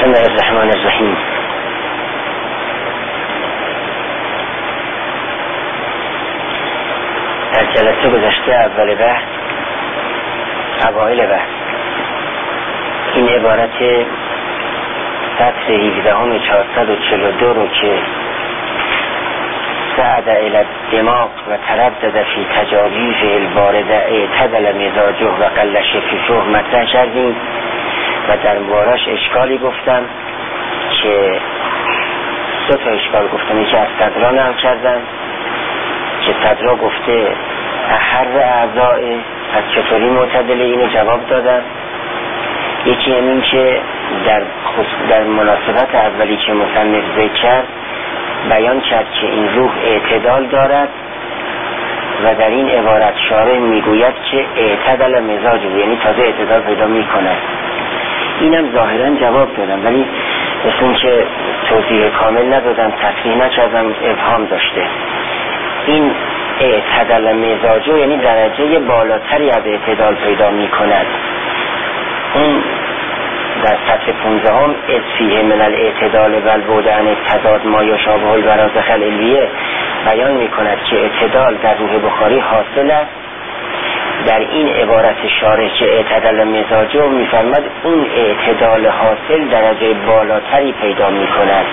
بسم الله الرحمن الرحیم. در جلسه گذشته اول بحث، اوایل بحث، این عبارت سطر 17/442 رو که سعد الی الدماغ و تردد فی تجاویز البارد اعتدل مزاجه و قل شفیفه مطرح کردیم و در مباراش اشکالی گفتم که 2 تا اشکال گفتم. یکی از صدرا نقل کردم که صدرا گفته احر اعضای، پس چطوری معتدله، اینو جواب دادم. یکی این که در مناسبت اولی که مصنف ذکر کرد بیان کرد که این روح اعتدال دارد و در این عبارت شارح میگوید که اعتدل مزاجه، یعنی تازه اعتدال پیدا میکند. اینم ظاهرا جواب دادم، ولی مثل این که توضیح کامل ندادم، تصریح نکردم، ابهام داشته. این اعتدل مزاجه یعنی درجه بالاتری از اعتدال پیدا میکند. اون در سطر 15 هم اضفیه من الاعتدال و البعد عن التضاد ما یشابه البرازخ العلویه بیان میکند که اعتدال در روح بخاری حاصل است. در این عبارت شارح که اعتدال مزاجه میفرماد اون اعتدال حاصل درجه بالاتری پیدا میکند،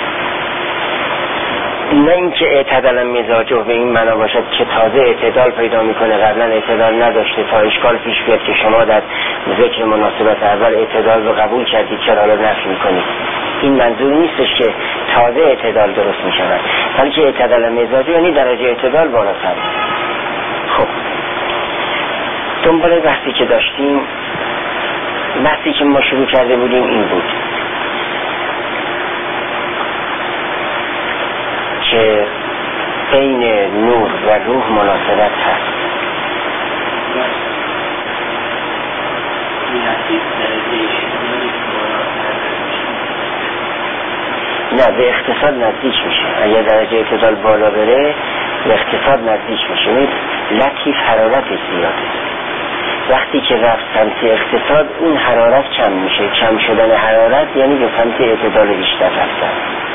نه اینکه اعتدال مزاجه به این معنا باشد که تازه اعتدال پیدا میکنه، قبلا اعتدال نداشته تا اشکال پیش بیاد که شما در ذکر مناسبت اول اعتدال رو قبول کردید، چرا حالا نفی میکنید. این منظور نیستش که تازه اعتدال درست میشود، بلکه اعتدال مزاجه یعنی درجه اعتدال بالاتر. خب دنبال بحثی که داشتیم، بحثی که ما شروع کرده بودیم این بود که بین نور و روح مناسبت هست. نه، به اقتصاد نزدیک میشه. اگر درجه اعتدال بالا بره به اقتصاد نزدیک میشه. لطیف حرارتش زیاده. وقتی که رفت سمت اقتصاد اون حرارت کم میشه. کم شدن حرارت یعنی به سمت اعتدال بیشتر رفتن.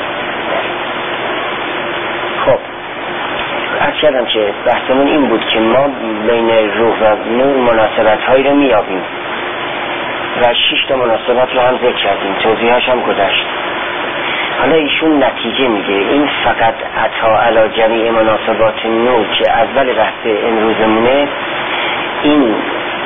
خب عرض کردم که بحثمون این بود که ما بین روح و نور مناسبت هایی رو میابیم و 6 تا مناسبت رو هم ذکر کردیم، توضیحاش هم گذشت. حالا ایشون نتیجه میگه این فقط عطا علی جمیع مناسبات نور که اول بحث امروزمونه، این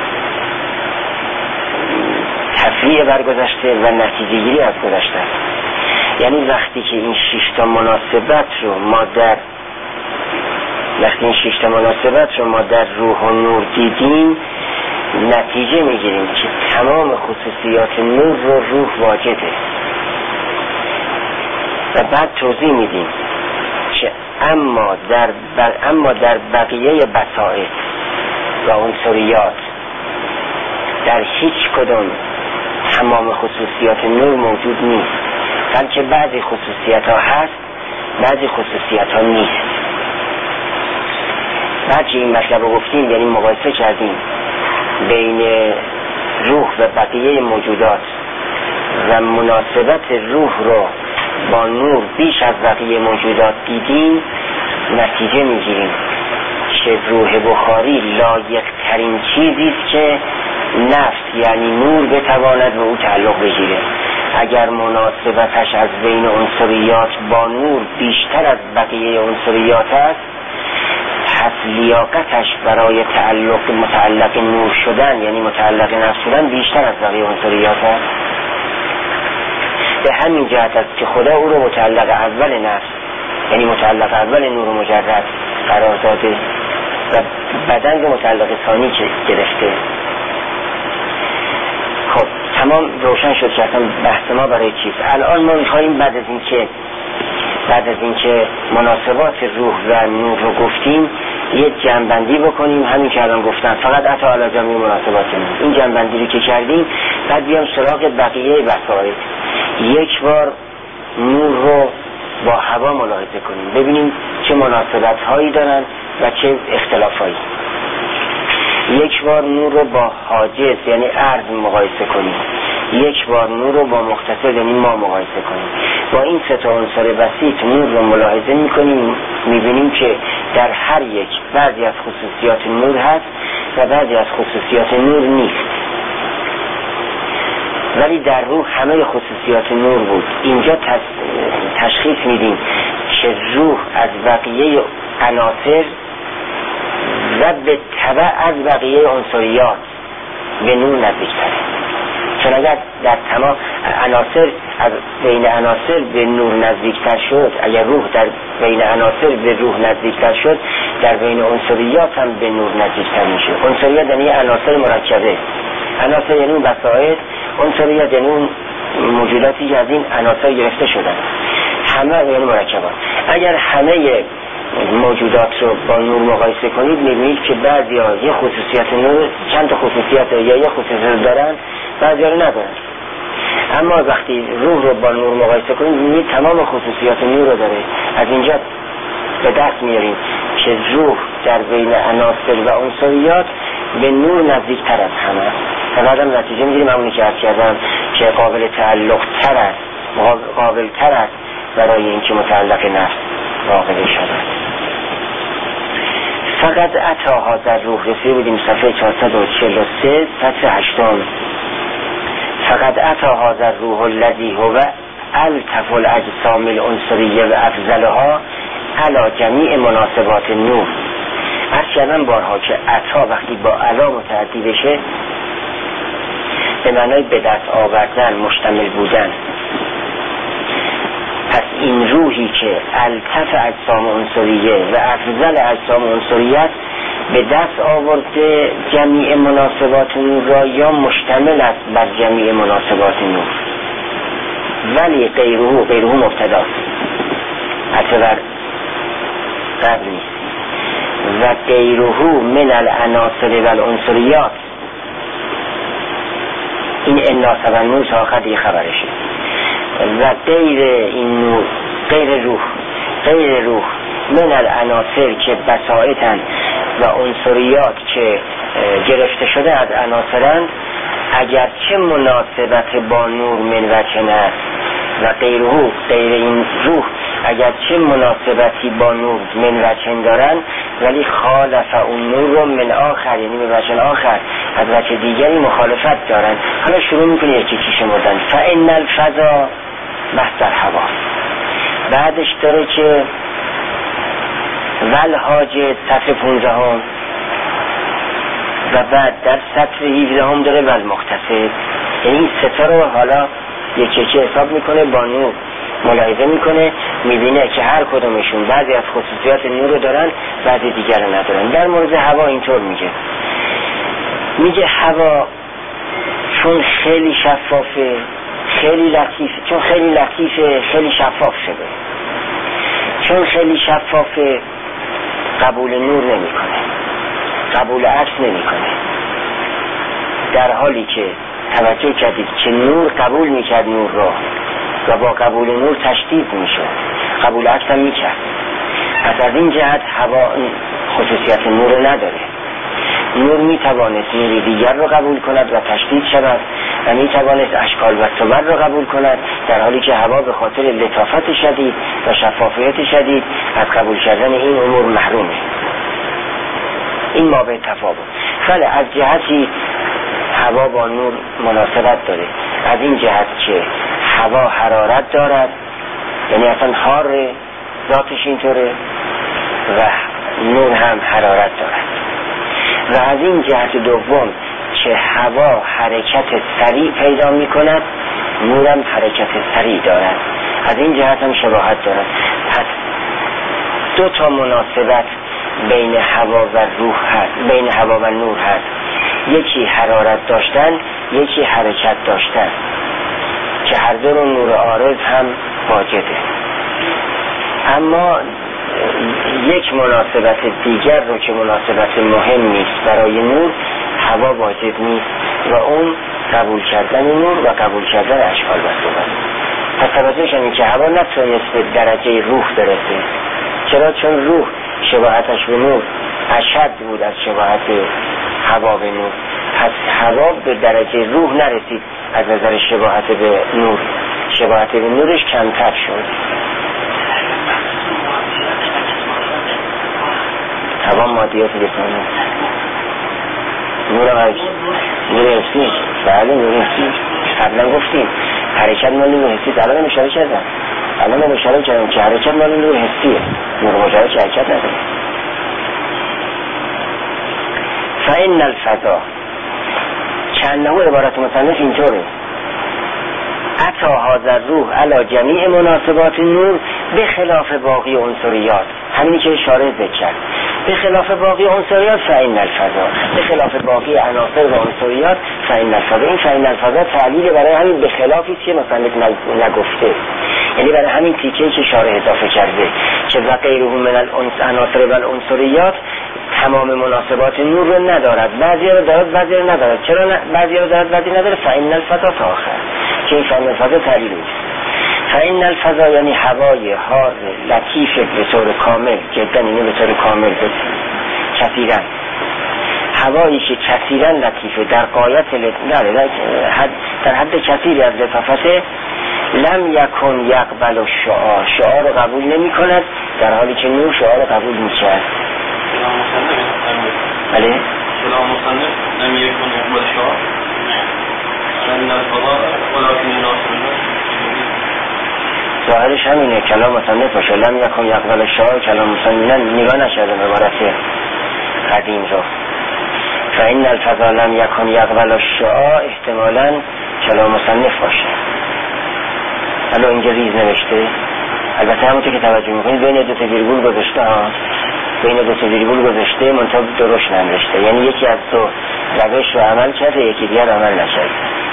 تفریع برگذشته و نتیجه گیری از گذشته است. یعنی وقتی که این 6 تا مناسبت رو ما در روح و نور دیدیم، نتیجه میگیریم که تمام خصوصیات نور رو روح واجده و بعد توضیح میدیم که اما در بقیه بسائط و عنصریات در هیچ کدوم تمام خصوصیات نور موجود نیست، بلکه بعضی خصوصیت ها هست، بعضی خصوصیت ها نیست. بعد که این مطلب رو گفتیم، یعنی مقایسه کردیم بین روح و بقیه موجودات و مناسبت روح رو با نور بیش از بقیه موجودات دیدیم، نتیجه میگیریم که روح بخاری لایق ترین چیزی است که نفس یعنی نور بتواند به او تعلق بگیره. اگر مناسبتش از بین عنصریات با نور بیشتر از بقیه عنصریات است، پس لیاقتش برای متعلق نور شدن یعنی متعلق نفس شدن بیشتر از بقیه عنصریات است. به همین جهت است که خدا او رو متعلق اول نفس یعنی متعلق اول نور مجرد قرار داده و بدن رو متعلق ثانی گرفته. خب تمام روشن شد که اصلا بحث ما برای چیز. الان ما میخواییم بعد از اینکه مناسبات روح و نور رو گفتیم یک جمع‌بندی بکنیم، همین که الان گفتم فقط عطا علی جمیع مناسبات نور. این جمع‌بندی رو که کردیم بعد بیام سراغ بقیه بسائط. یک بار نور رو با هوا ملاحظه کنیم، ببینیم چه مناسبت هایی دارن و چه اختلاف هایی. یک بار نور رو با حاجز یعنی عرض مقایسه کنیم، یک بار نور رو با مختصر یعنی ما مقایسه کنیم. با این سه تا عنصر بسیط نور رو ملاحظه میکنیم، میبینیم که در هر یک بعضی از خصوصیات نور هست و بعضی از خصوصیات نور نیست، ولی در روح همه خصوصیات نور بود. اینجا تشخیص میدیم که روح از بقیه عناصر و به تبع از بقیه عنصریات به نور نزدیک‌تره. چون اگر در تمام عناصر از بین عناصر به نور نزدیکتر شد، اگر روح در بین عناصر به روح نزدیکتر شد، در بین عنصریات هم به نور نزدیکتر میشه. عنصریات یعنی عناصر مرکبه، عناصر یعنی وسایل، عنصریات یعنی موجوداتی که از این عناصر گرفته شدن، همه یعنی مرکبات. اگر همه موجودات رو با نور مقایسه کنید می‌بینید که بعضی‌ها یه خصوصیت نور، چند تا خصوصیت یا یه خصوصیت دارن، بعضی‌ها رو ندارن. اما وقتی روح رو با نور مقایسه کنید می‌بینید تمام خصوصیات نور رو داره. از اینجا به دست میاریم که روح در بین عناصر و عنصریات به نور نزدیک‌تر از همه است. و بعدم نتیجه می‌گیریم همونی که عرض کردم که قابل تعلق تر است، قابل تر است برای اینکه متعلق نفس واقع شده. فقط عطاها در روح رسیده بودیم صفحه 443 سطر 8. فقط عطاها در روح الذی هو الطف الاجسام العنصریه و افضلها علی جمیع مناسبات نور. عرض کردم بارها که عطا وقتی با علا متعدی بشه به معنای به دست آوردن، مشتمل بودن. پس این روحی که الطف اجسام عنصریه و افضل اجسام عنصریت به دست آورده جمیع مناسبات نور را یا مشتمل است بر جمیع مناسبات نور، ولی غیره مبتداست، اعتبار قبل نیست. و غیره من العناصر و العنصریات، این اناس و نور آخر دیگه خبرشه. و غیر این نور، غیر روح من العناصر که بساطن و عنصریات که گرفته شده از عناصرند، اگرچه مناسبت با نور من وجه است، و غیر این روح اگرچه مناسبتی با نور من وجه دارن، ولی خالف اون نور رو من آخر، یعنی به وجه آخر از وجه دیگری مخالفت دارن. حالا شروع میکنه یکی شمردن. فإن الفضا بحث هوا. بعدش داره که والحاجت سطر 15 و بعد در سطر 17 داره والمختصر. یعنی این ستا رو حالا یکی حساب میکنه، با نور ملاحظه میکنه، میبینه که هر کدومشون بعضی از خصوصیات نور رو دارن، بعضی دیگر رو ندارن. در مورد هوا اینطور میگه هوا چون خیلی شفافه، خیلی لطیفه، چون خیلی لطیفه خیلی شفاف شده، چون خیلی شفافه قبول نور نمیکنه، قبول عکس نمیکنه. در حالی که توجه کردید که نور قبول میکرد نور رو و با قبول نور تشدید میشد، قبول عکس هم میکرد. پس از این جهت هوا خصوصیت نور رو نداره. نور میتوانست نور دیگر رو قبول کند و تشدید شود و میتوانست اشکال و صور رو قبول کند، در حالی که هوا به خاطر لطافت شدید و شفافیت شدید از قبول کردن این امور محرومه. این ما به تفاوت. ولی از جهتی هوا با نور مناسبت داره، از این جهت که هوا حرارت دارد، یعنی اصلا حاره ذاتش اینطوره و نور هم حرارت دارد. و از این جهت دوم که هوا حرکت سریع پیدا می کند، نورم حرکت سریع دارد، از این جهت هم شباهت دارد. پس دو تا مناسبت بین هوا و روح هست، بین هوا و نور هست. یکی حرارت داشتن، یکی حرکت داشتن، که هر دو رو نور عارض هم واجده. اما یک مناسبت دیگر رو که مناسبت مهم نیست برای نور، هوا واجد نیست و اون قبول کردن نور و قبول کردن اشکال و صور. پس توجه کنید که هوا نتونست به درجه روح برسه. چرا؟ چون روح شباهتش به نور اشد بود از شباهت هوا به نور. پس هوا به درجه روح نرسید، از نظر شباهت به نور، شباهت به نورش کمتر شد. هوا مادیات بکنه نور حسی. بله نور حسی قبلا گفتیم حرکت مال نور حسی. الان اشاره کردم که حرکت مال نور حسیه، نور مجرد که حرکت نداره. فإن الفضا چنده عبارت مصنف اینطوره: عطا هذا الروح علی جمیع مناسبات نور به خلاف باقی عنصریات. همینی که اشاره ذکر کرد، به خلاف باقی عنصریات فإن الفضا، به خلاف باقی عناصر و عنصریات فإن الفضا. این فإن الفضا تعلیل برای همین به خلافی که مصنف نگفته، یعنی برای همین تیکه‌ای که شارح اضافه کرده که و غیره من العناصر و العنصریات تمام مناسبات نور رو ندارد، بعضی رو دارد بعضی رو ندارد. چرا بعضی رو دارد بعضی نداره؟ فإن الفضا تا آخر که این فإن الفضا تعلیل نیست. فإن الفضا یعنی هوای حار لطیف به طور کامل، جدا اینه به طور کامل کثیرا، هوایی که کثیرا لطیفه در قایت در حد کثیری از لطافته، لم یکن یقبل الشعاع، شعاع رو قبول نمی کند، در حالی که نور شعاع رو قبول می کرد. بله؟ سلام مصنف لم یکن یقبل الشعاع فإن الفضا ولكن مناسب الناس. ظاهرش همینه کلام مصنف باشه. لم یکن یقبل الشعاع کلام مصنف نگاه نشدم عبارت قدیم رو. فإن الفضا لم یکن یقبل الشعاع احتمالاً کلام مصنف باشه. حالا اینجا ریز نوشته، البته همونطور که توجه میکنید بین دو تا ویرگول گذاشته منطقه درشت ننوشته، یعنی یکی از دو روش رو عمل کرده یکی دیگر عمل نشده.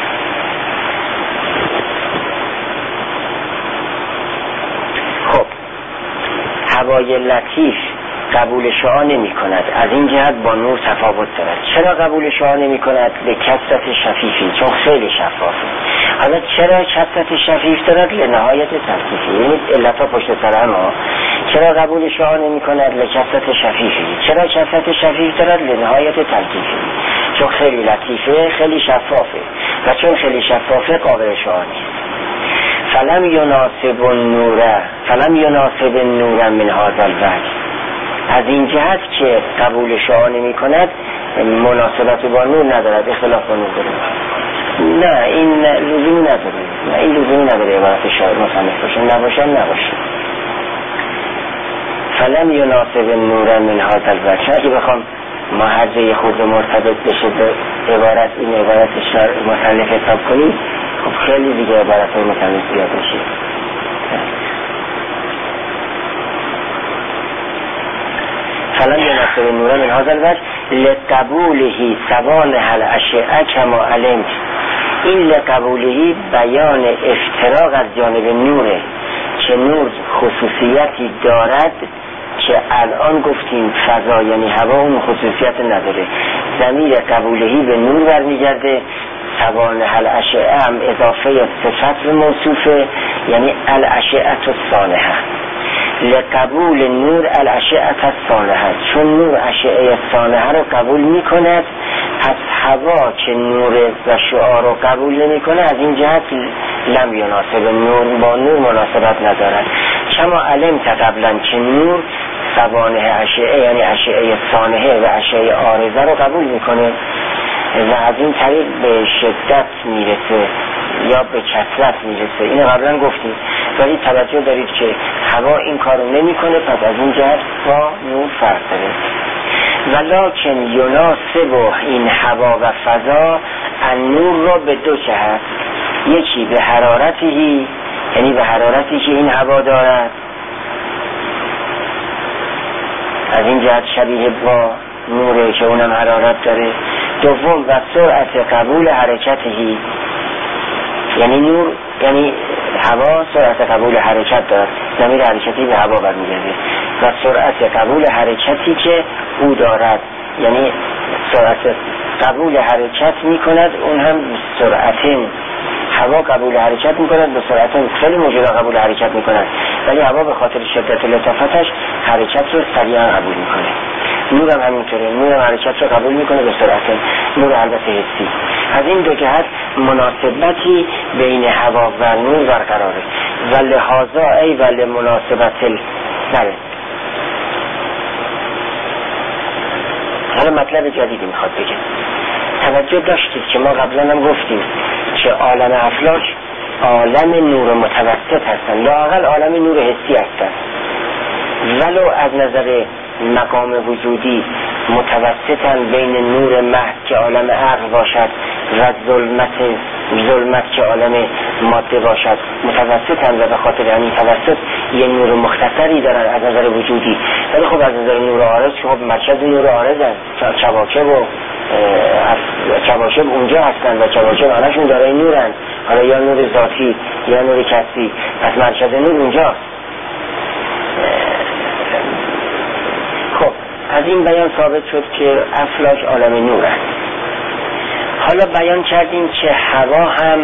خب هوای لطیف قبول شعاع نمی کند، از این جهت با نور تفاوت دارد. چرا قبول شعاع نمی کند؟ به کثرت شفیفی، چون خیلی شفافه. حالا چرا کثرت شفیف دارد؟ لنهایت تلطیفی، یعنی علتها پشت سر هم ها. چرا قبول شعاع نمی کند؟ لکثرت شفیفی. چرا کثرت شفیف دارد؟ لنهایت تلطیفی، چون خیلی لطیفه، خیلی شفافه، و چون خیلی شفافه قابل شعاع نیست. فلم یناسب النور من هذا الوجه، از این جهت که قبول شعاع نمی کند مناسبت با نور ندارد، اختلاف با نور دارد. نه این لزومی نداره عبارت شاعر مصنف باشه، نباشه. فلم یناسب النور من هذا الوجه. اگه بخوام محضه خود مرتبط بشه به عبارت این عبارت شاعر مصنف حساب کنیم، خب خیلی دیگه عبارت های مصنف زیاد میشه. فلم یناسب النور من هذا الوجه لقبوله سوانح الاشعه کما علمت. این لقبوله بیان افتراق از جانب نوره که نور خصوصیتی دارد که الان گفتیم فضا یعنی هوا اون خصوصیت نداره. ضمیر قبولهی به نور برمیگرده، سوانح الاشعه هم اضافه صفت موصوفه، یعنی الاشعه الصالحه. لقبول نور الاشعه الصالحه، چون نور اشعه صالحه رو قبول میکند، پس هوا که نور و شعاع رو قبول نمیکنه، از این جهت لم یناسب نور، با نور مناسبت ندارد. کما علمت قبلا که نور سوانح اشعه یعنی اشعه صالحه و اشعه عارضه رو قبول میکنه و از این طریق به شدت میرسه یا به کثرت میرسه. اینو قبلا گفتیم، ولی توجه دارید که هوا این کارو نمیکنه، پس از این جهت با نور فرق داره. ولکن یناسب این هوا و فضا النور را به دو جهت، یکی به حرارتی، یعنی به حرارتی که این هوا دارد، از این جهت شبیه با نوره که اونم حرارت داره. دوم و سرعت قبول حرکتی، یعنی نور یعنی هوا سرعت قبول حرکت دارد، ضمیر حرکتی به هوا برمیگرده، و سرعت قبول حرکتی که او دارد، یعنی سرعت قبول حرکت میکند، اون هم سرعتین. هوا قبول حرکت میکند به سرعت خیلی موجودا قبول حرکت میکند، ولی هوا به خاطر شدت لطافتش حرکت رو سریعا قبول میکنه. نور هم همینطوره، نور هم حرکت رو قبول میکنه به سرعت، نور البته حسی. از این دو جهت مناسبتی بین هوا و نور برقراره. و لحاظا ای و لمناسبت نره. حالا مطلب جدیدی میخواد بگه. توجه داشتید که ما قبلا هم گفتیم که عالم افلاک عالم نور متوسط هستن، لااقل عالم نور حسی هستن، ولو از نظر مقام وجودی متوسطن بین نور محض که عالم عقل باشد و ظلمت که عالم ماده باشد، متوسطن و به خاطر همین توسط یه نور مختصری دارن از نظر وجودی. ولی خب از نظر نور عارض که خب مرکز نور عارضن، کواکب اونجا هستن و کواکب همشون دارای نورن، حالا یا نور ذاتی یا نور کسبی، پس مرکز نور اونجاست. خب از این بیان ثابت شد که افلاک عالم نورن. حالا بیان کردیم که هوا هم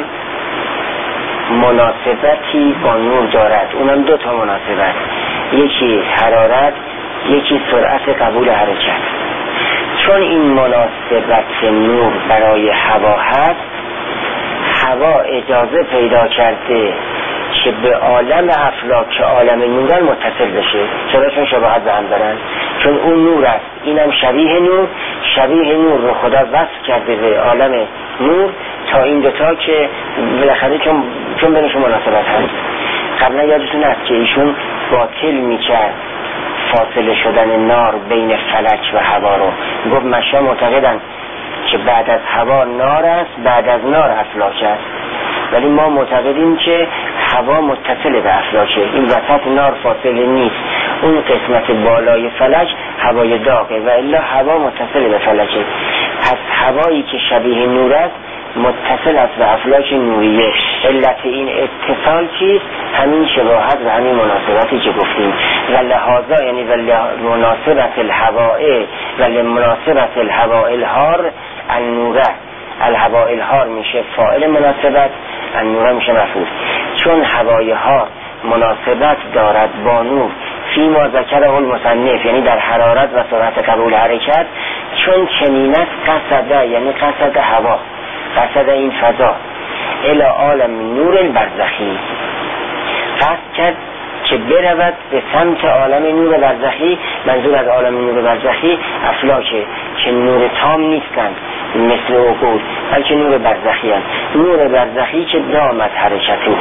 مناسبتی با نور دارد، اونم دو تا مناسبت، یکی حرارت، یکی سرعت قبول حرکت. چون این مناسبت نور برای هوا هست، هوا اجازه پیدا کرده که به عالم افلاک که عالم نورن متصل بشه. چرا؟ چون شباهت به هم دارن، چون اون نور است، اینم شبیه نور رو خدا وصف کرده به عالم نور تا این دوتا که بالاخره چون بینشون مناسبت هست. قبلا یادتون هست که ایشون باطل میکرد فاصله شدن نار بین فلک و هوا رو. گفت مشا معتقدن که بعد از هوا نار است، بعد از نار افلاک است، ولی ما معتقدیم که هوا متصل به افلاکه، این وسط نار فاصله نیست، اون قسمت بالای فلک هوای داغه و الا هوا متصل به فلکه. پس هوایی که شبیه نور است متصل است به افلاک نوریه. علت این اتصال چیست؟ همین شباهت و همین مناسبتی که گفتیم. و لحاظا یعنی و مناسبت الهواء و لمناسبت الهواء الحار النوره. الهواء الحار میشه فاعل مناسبت، النوره میشه مفعول. چون هوای حار مناسبت دارد با نور فیما ذکره المصنف، یعنی در حرارت و سرعت قبول حرکت، چون چنین است قصده، یعنی قصد هوا، قصد این فضا الی عالم نور البرزخی، قصد کرد که برود به سمت عالم نور برزخی. منظور از عالم نور برزخی افلاکه که نور تام نیستند مثل عقول، بلکه نور برزخی هست. نور برزخی که دامت حرکته،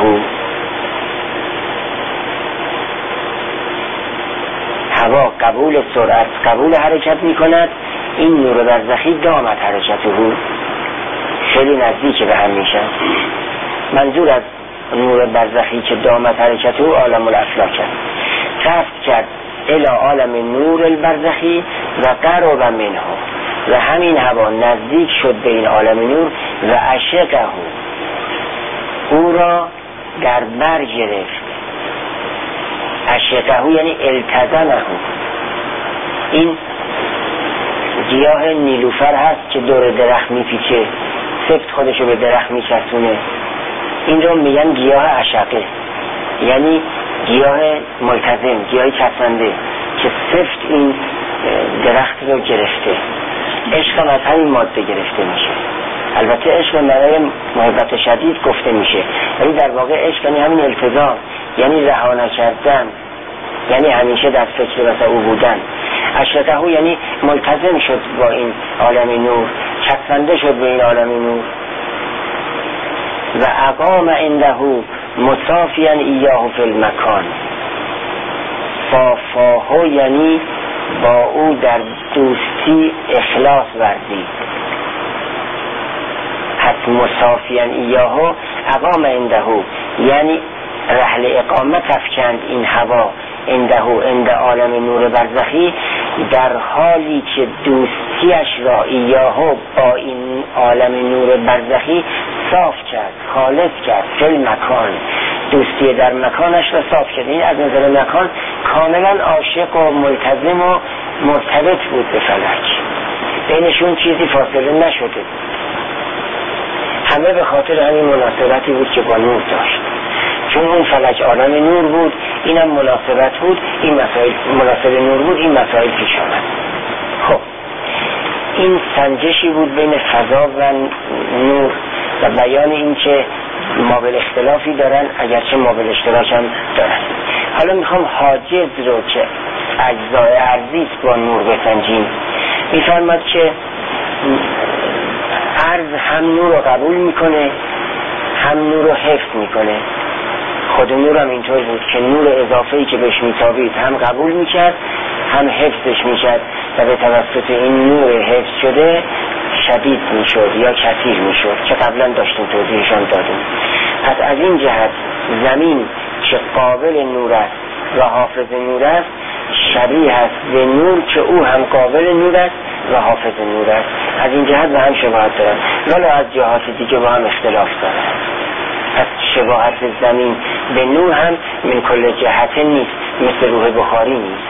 هوا قبول سرعت قبول حرکت می کند، این نور برزخی دامت حرکته، خیلی نزدیک به هم میشن. منظور از نور برزخی که دامت حرکته عالم الافلاک است. قصد کرد الی عالم نور البرزخی و قرب منه، و همین هوا نزدیک شد به این عالم نور و عشقه، او را در بر گرفت. عشقه یعنی التزمه. این گیاه نیلوفر هست که دور درخت میپیچه، سفت خودشو به درخت میچسونه، این رو میگن گیاه عشقه، یعنی گیاه ملتزم، گیاه چسبنده که سفت این درخت رو گرفته. عشق هم از همین ماده گرفته میشه. البته عشق برای محبت شدید گفته میشه، ولی در واقع عشق یعنی همین التزام، یعنی رها نکردن، یعنی همیشه در فکر مثلا او بودن. عشقه یعنی ملتزم شد با این عالم نور، چسبنده شد به این عالم نور. و اقام عنده مصافیا ایاه فی المکان، صافاه یعنی با او در دوستی اخلاص ورزید. پس مصافیا ایاه اقام عنده یعنی رحل اقامت افکند این هوا عند عالم نور برزخی، در حالی که دوستیش را ایاه با این عالم نور برزخی صاف کرد، خالص کرد. فی مکان، دوستی در مکانش را صاف کرد. این از نظر مکان کاملا عاشق و ملتزم و مرتبط بود به فلک، بینشون چیزی فاصله نشده، همه به خاطر همین مناسبتی بود که با نور داشت. چون اون فلک عالم نور بود، اینم مناسبت بود، این مسائل مناسب نور بود، این مسائل پیش آمد. خب این سنجشی بود بین فضا و نور و بیان این که مابل اختلافی دارن اگرچه مابل اشتراک هم دارن. حالا میخوام حاجز رو که اجزای ارضی است با نور بسنجیم. میفرماد که ارض هم نور رو قبول میکنه هم نور رو حفظ میکنه. خود نور هم اینطور بود که نور اضافه‌ای که بهش میتابید هم قبول میکرد هم حفظش میکرد و به توسط این نور حفظ شده شدید میشد یا کثیر میشد که قبلا داشتیم توضیحشان دادیم. پس از این جهت زمین که قابل نور است و حافظ نور است شبیه است به نور که او هم قابل نور است و حافظ نور است. از این جهت به هم شباهت دارند ولی از جهات دیگه با هم اختلاف دارند. پس شباهت زمین به نور هم من کل جهت نیست، مثل روح بخاری نیست.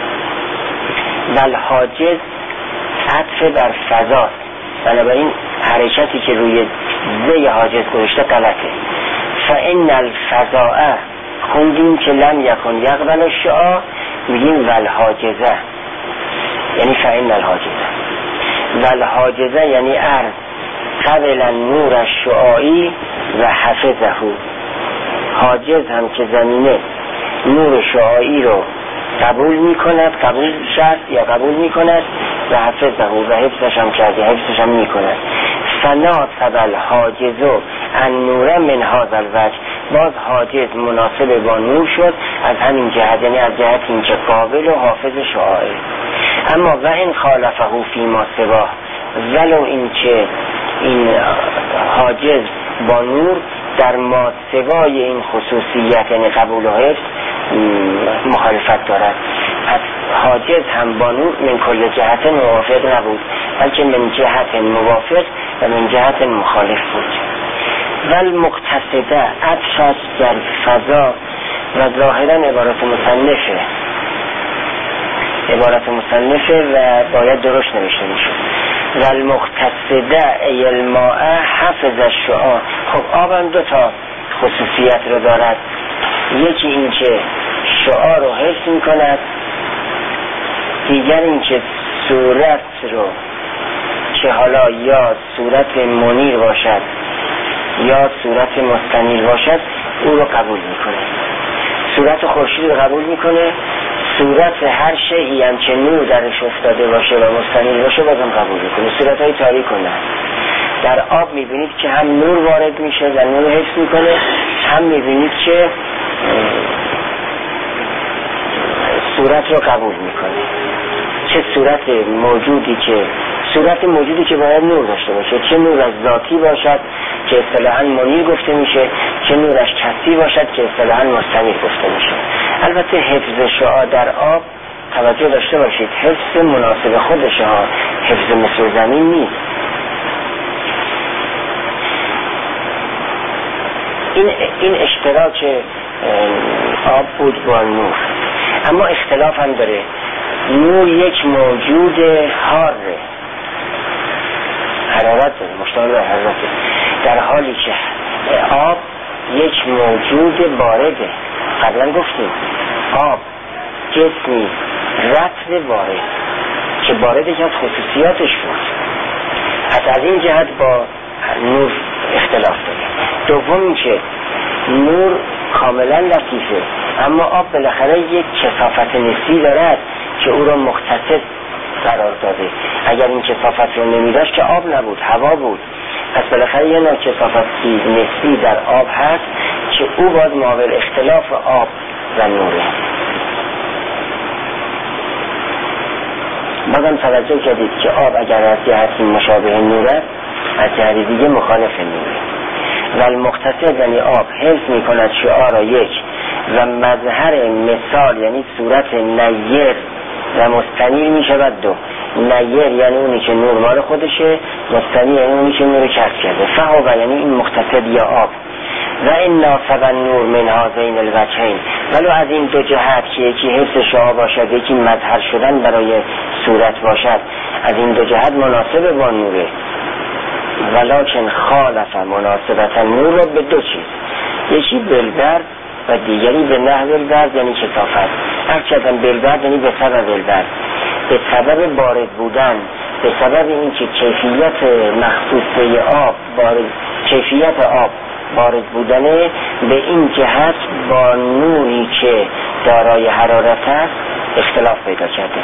بل حاجز عطف بر فضاست، بنابراین حرکتی که روی زی حاجز گذاشته غلطه. فإن الفضاء خوندیم که لم یکن یقبل الشعاع، میگیم والحاجزه یعنی فإن الحاجزه. والحاجزه یعنی ارض قبل نور الشعاعی و حفظه. حاجز هم که زمینه نور شعاعی رو قبول میکند، قبول شد یا قبول میکند و حفظه و حفظش هم کرده، حفظش هم میکند. فناسب الحاجز النور من هذا الوجه، باز حاجز مناسب با نور شد از همین جهت، یعنی از جهت این که قابل و حافظ شعاعی. اما و این خالفه فیما سواه، ولو این که این حاجز با نور در ما سوای این خصوصیت یعنی قبول و حفظ مخالفت دارد. پس حاجز هم با نور من کل جهت موافق نبود، بلکه من جهت موافق و من جهت مخالف بود. والمقتصده عطف در فضا و ظاهرا عبارت مصنفه و باید درست نوشته میشد. والمقتصده ای الماء حفظ الشعاع. خب آب هم دو تا خصوصیت رو دارد، یکی این که شعاع رو حفظ میکند، دیگر این که صورت رو که حالا یا صورت منیر باشد یا صورت مستنیر باشد او رو قبول میکنه. صورت خورشید رو قبول میکنه، صورت هر شیئی هم که نور درش افتاده باشه و مستنیر باشه بازم قبول میکنه. صورت های تاریک کنه. در آب میبینید که هم نور وارد میشه و نور حفظ میکنه، هم میبینید که صورت رو قبول میکنه. چه صورت موجودی که باید نور داشته باشه، چه نور از ذاتی باشد که اصطلاحاً منیر گفته میشه، چه نورش کسی باشد که اصطلاحاً مستنیر گفته میشه. البته حفظ شعاع در آب توجه داشته باشید، حفظ مناسب خودش ها، حفظ مثل زمین نیست. این اشتراک آب بود با نور، اما اختلاف هم داره. نور یک موجود حاره، حرارت داره، مشتمل بر حرارت، در حالی که آب یک موجود بارده. قبلا گفتیم آب جسمی رطب بارد که بارد یکی از خصوصیاتش بود. از این جهت با نور اختلاف داره. دوم که نور کاملا لطیفه، اما آب بالاخره یک کثافت نسبی دارد که او را مختصر قرار داده. اگر این کثافت رو نمیداشت که آب نبود، هوا بود. پس بالاخره یه نوع کثافتی نسبی در آب هست که او باز مابل اختلاف آب و نوره. بازم توجه کردید که آب اگر از جهتی مشابه نوره، از جهت دیگه مخالف نوره. و المختصر یعنی آب حفظ می کند شعاع را یک، و مظهر مثال یعنی صورت نیر و مستنیر می شود دو. نیر یعنی اونی که نور مال خودشه، مستنیر یعنی اونی که نور کسب کرده. فهو یعنی این مختصر یا آب. و این ناسب نور من هذین الوجهین، ولو از این دو جهت که یکی حفظ شعاع باشد یکی مظهر شدن برای صورت باشد، از این دو جهت مناسب با نوره. ولکن خالف مناسبت نور را به دو چیز، یکی بالبرد و دیگری به نحو البرد یعنی کثافت. هرچند بالبرد یعنی به سبب البرد، به سبب بارد بودن به سبب اینکه کیفیت مخصوص به کیفیت آب بارد بودنه، به این جهت با نوری که دارای حرارت است اختلاف پیدا کرده.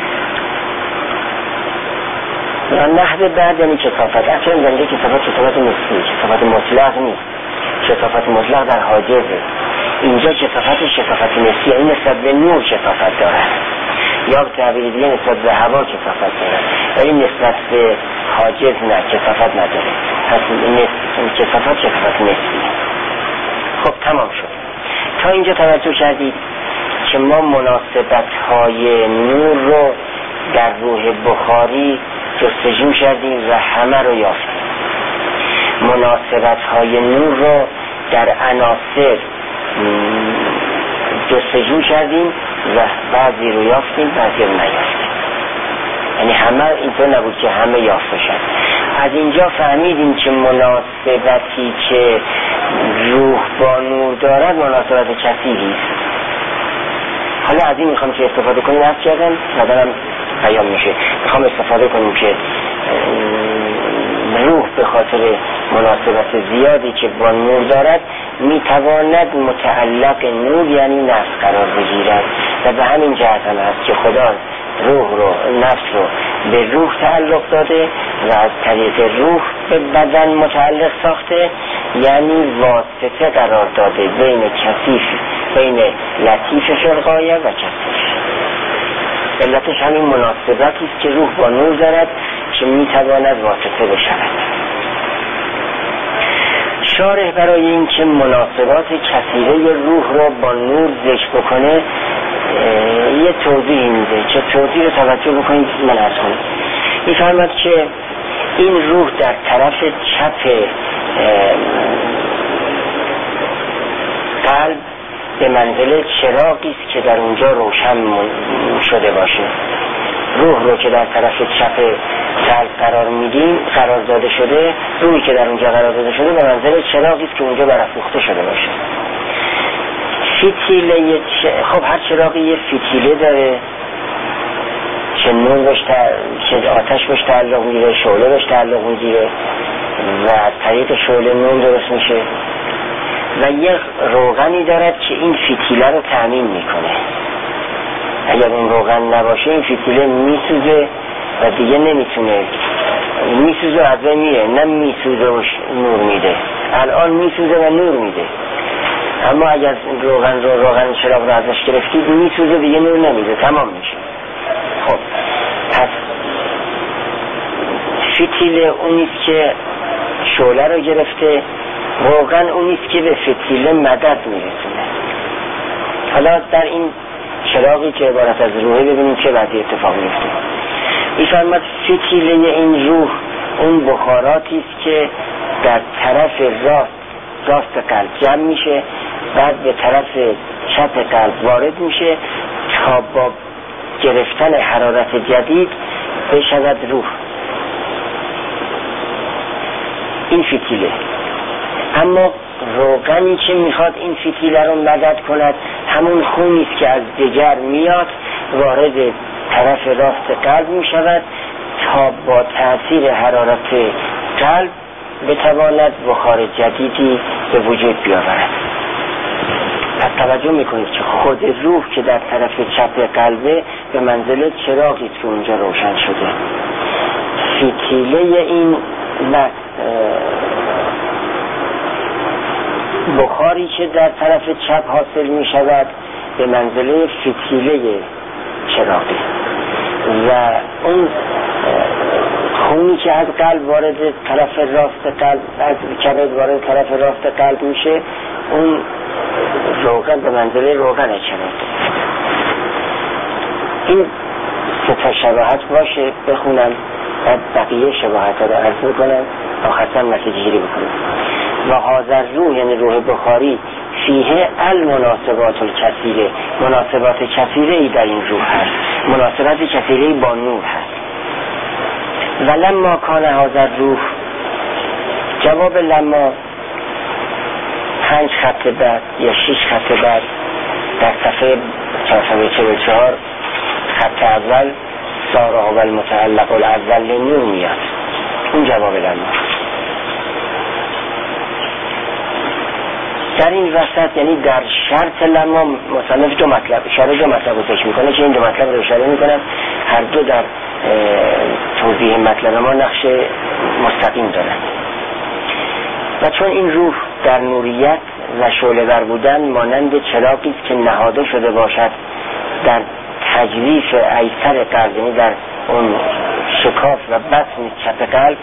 و نحو بعد یعنی کثافت. اصلا زنده کثافت نسبی، کثافت مطلق نیست. کثافت مطلق در حاجزه. اینجا کثافت نسبی، این نسبت به نور کثافت داره، یا به تعبیر دیگه نسبت به هوا کثافت داره، ولی نسبت به حاجز نه، کثافت نداره. پس کثافت نسبی. خب تمام شد. تا اینجا توجه کردید که ما مناسبت‌های نور رو در روح بخاری جستجو کردیم و همه رو یافتیم. مناسبت‌های نور رو در عناصر جستجو کردیم و بعضی رو یافتیم، بعضی رو نیافتیم. یعنی همه اینطور نبود که همه یافته شد. از اینجا فهمیدیم که مناسبتی که روح با نور دارد مناسبت کثیری است. حالا از این میخوام که استفاده کنیم، عرض کردم مدارم بیان میشه، میخوام استفاده کنیم که روح به خاطر مناسبت زیادی که با نور دارد میتواند متعلق نور یعنی نفس قرار بگیرد و به همین جهت هم هست که خدا روح رو، نفس رو به روح تعلق داده و از طریق روح به بدن متعلق ساخته، یعنی واسطه قرار داده بین لطیف فی و کثیف. علتش همین مناسبتی است که روح با نور دارد که میتواند واسطه بشود. شارح برای این که مناسبات کثیره روح رو با نور ذکر بکنه یه توضیح میده که توضیح رو توجه بکنید. من عرض کنم میفرماد که این روح در طرف چپ قلب به منزله چراغی است که در اونجا روشن شده باشه. روح رو که در طرف چپ قلب قرار داده شده، روحی که در اونجا قرار داده شده به منزله چراغی است که اونجا برافروخته شده باشه. فتیله خب هر چراغی یه فتیله داره که نور که آتش بهش تعلق میگیره، شعله بهش تعلق میگیره و از طریق شعله نور درست میشه و یه روغنی دارد که این فتیله رو تامین میکنه. اگر این روغن نباشه این فتیله میسوزه و دیگه نمیتونه، میسوزه و از بین میره، نه میسوزه و نور میده. الان میسوزه و نور میده، اما اگر روغن چراغ رو ازش گرفتید میسوزه دیگه نور نمیده، تمام میشه. خب پس فتیله اونیست که شعله رو گرفته، روغن اونیست که به فتیله مدد میرسونه. حالا در این چراغی که عبارت از روحه ببینیم چه بعدی اتفاق میفته. میفرماد فتیله این روح اون بخاراتی است که در طرف راست قلب جمع میشه، بعد به طرف چپ قلب وارد میشه تا با گرفتن حرارت جدید بشود روح. این فتیله. اما روغنی که میخواد این فتیله رو مدد کند همون خونی است که از جگر میاد وارد طرف راست قلب میشود تا با تأثیر حرارت قلب بتواند بخار جدیدی به وجود بیاورد. پس توجه میکنید که خود روح که در طرف چپ قلبه به منزله چراغی که اونجا روشن شده. فتیله این بخاری که در طرف چپ حاصل می شود به منزله فتیله چراغی و اون خونی که از قلب وارد طرف راست قلب، از کبد وارد طرف راست قلب میشه، اون روغن به منزله روغن چراغ. این سه تا شباهت باشه بخونم بعد بقیه شباهت ها رو عرض کنم تا ختم نتیجه گیری بکنم. و حاضر روح یعنی روح بخاری فیه المناسبات الکثیره، مناسبات کثیره ای در این روح هست، مناسبات کثیره ای با نور هست. ولما کان حاضر روح، جواب لما 5 خط بعد یا 6 خط بعد در صفحه 444 خط اول سارا و المتعلق الاول نور میاد. اون جواب لما. در این وسط یعنی در شرط لما مصنف دو مطلب اشاره دو مطلب رو ذکر میکنه که این دو مطلب رو اشاره میکنن، هر دو در توضیح مطلب ما نقش مستقیم دارن. و چون این روح در نوریت و شعله ور بودن مانند چراغی است که نهاده شده باشد در تجلیف ایسر قلب، یعنی در اون شکاف و بطن چپ قلب،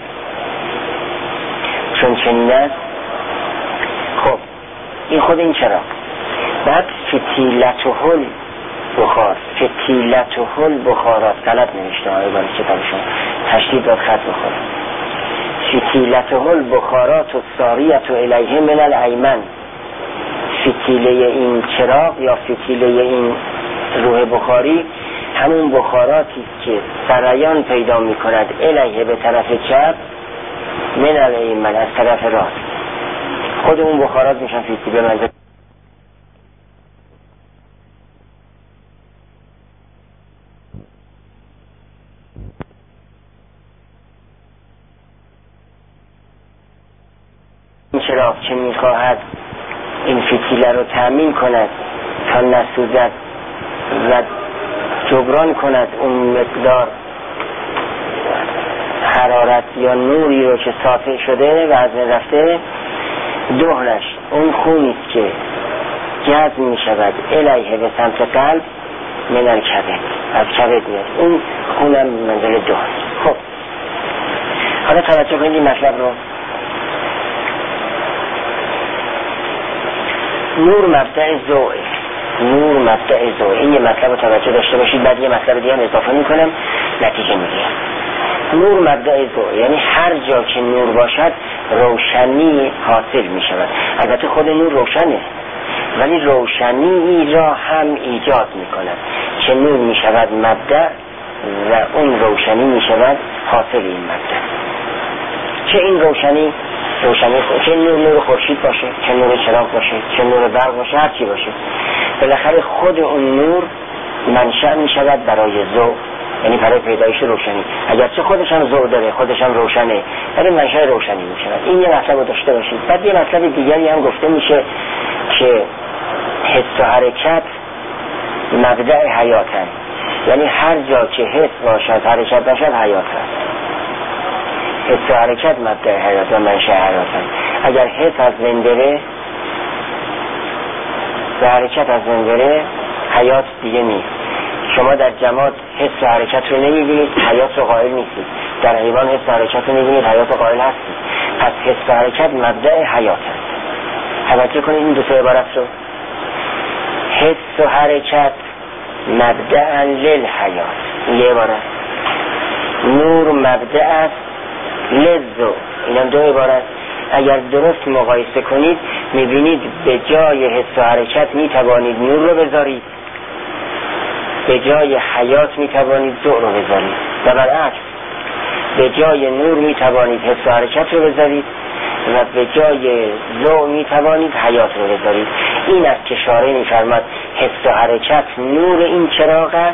چون چنین است. خب این خود این چراغ. بعد فتیلتهل بخار، فتیلتهل بخارات، غلط نوشته های برای کتابشون، تشدید داد خط بخوره. فتیلتهل بخارات و ساریت و الیه من الایمن، فتیله این چراغ یا فتیله این روح بخاری همون بخاراتی که سریان پیدا می کند الیه به طرف چپ، من الایمن از طرف راست. خود اون بخارات میشن فتیله منزل. این چراغ چه میخواهد این فتیله رو تأمین کند تا نسوزد و جبران کند اون مقدار حرارت یا نوری رو که ساطع شده و از رفته. دهنش اون خونی است که جذب می شود الیه به سمت قلب من الکبد، از کبد میاد، اون خونم منزل دهن. خب حالا توجه کنید این مطلب رو. نور مبدأ ضوء، نور مبدأ ضوء، این یه مطلب رو توجه داشته باشید. بعد یه مطلب دیگه هم اضافه میکنم نتیجه میگیرم. نور مبدأ ضوء یعنی هر جا که نور باشد روشنی حاصل میشود. البته خود نور روشنه، ولی روشنی را هم ایجاد میکند که نور میشود مبدأ و اون روشنی میشود حاصل این مبدأ. چه این روشنی چه نور خورشید باشه، چه نور چراغ باشه، چه نور برق باشه، هر چی باشه، بالاخره خود اون نور منشأ می شود برای ضوء، یعنی برای پیدایش روشنی. اگرچه خودش هم ضوء داره، خودش هم روشنه، ولی منشأ روشنی می شود. این یه مطلب رو داشته باشید. بعد یه مطلب دیگری هم گفته میشه که حس و حرکت مبدأ حیاتن، یعنی هر جا که حس باشد حرکت باشد حیات هست. حس و حرکت مبدأ حیات و منشأ حیاتن. اگر حس از بین بره و حرکت از بین بره حیات دیگه نیست. شما در جماد حس و حرکت رو نمیبینید، حیات رو قائل نیستید. در حیوان حس و حرکت رو نمیبینید، حیات رو قائل هستید. پس حس و حرکت مبدأ حیاتن. توجه کنید این دو تا عبارت رو. حس و حرکت مبدأ للحیات، یه عبارت. نور مبدأ است للضوء، اینم دو عبارت. اگر درست مقایسه کنید میبینید به جای حس و حرکت میتوانید نور رو بذارید، به جای حیات میتوانید ضوء رو بذارید، و برعکس به جای نور میتوانید حس و حرکت رو بذارید و به جای ضوء میتوانید حیات رو بذارید. این است که شارع میفرماد حس و حرکت نور این چراغ است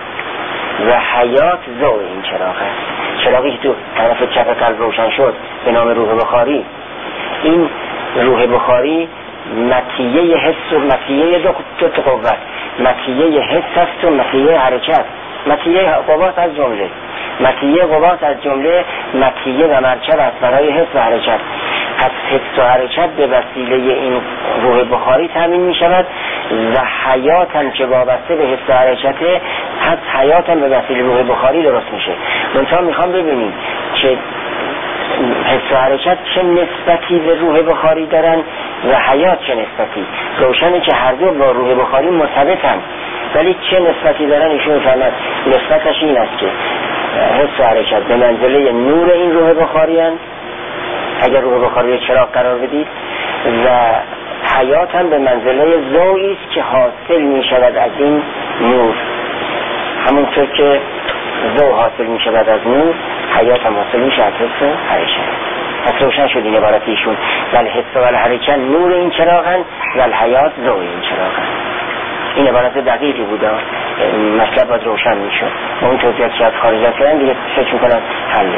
و حیات ضوء این چراغ است. چراغی که تو طرف چپ قلب روشن شد به نام روح بخاری، این روح بخاری مطیه حس و مطیه دو قوت، مطیه حس است و مطیه حرکت. مطیه قوات از جمله، مطیه قوات از جمله مطیه و مرکب است برای حس و حرکت. پس حس و حرکت به وسیله این روح بخاری تامین می شود و حیات هم که وابسته به حس و حرکته، پس حیات هم به وسیله روح بخاری درست میشه. منتها میخوام ببینیم که حس و حرکت چه نسبتی به روح بخاری دارن و حیات چه نسبتی. روشنه که هر دو با روح بخاری مرتبطن، ولی چه نسبتی دارن ایشون فرمود نسبتش این است که حس و حرکت به منزله نور این روح بخاری هستند اگر روح بخاری چراغ قرار بدید، و حیات هم به منزله ضوئی است که حاصل می شود از این نور. همونطور که ضوء حاصل می شود از نور، حیات هم حاصل می شود از حس و حرکت. پس روشن شد این عبارت ایشون، ول حس و حرکت نور این چراغ هستند و الحیات ضوء این چراغ هستند. این عبارت دقیقی بود، مطلب باید روشن میشد. اون توضیحات که از خارج از کردن دیگه فکر میکنم حله.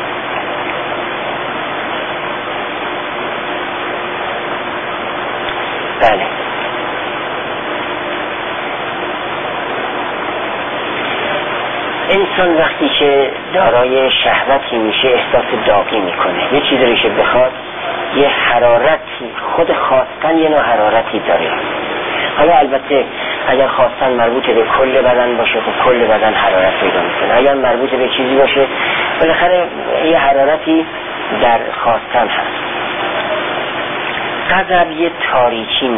بله، انسان وقتی که دارای شهوتی میشه احساس داغی میکنه، یه چیزی رو که بخواد، یه حرارتی، خود خواستن یه نوع حرارتی داره. حالا البته اگر خواستن مربوط به کل بدن باشه خب کل بدن حرارت پیدا میکنه، اگر مربوط به چیزی باشه بالاخره یه حرارتی در خواستن هست. غضب یه تاریکی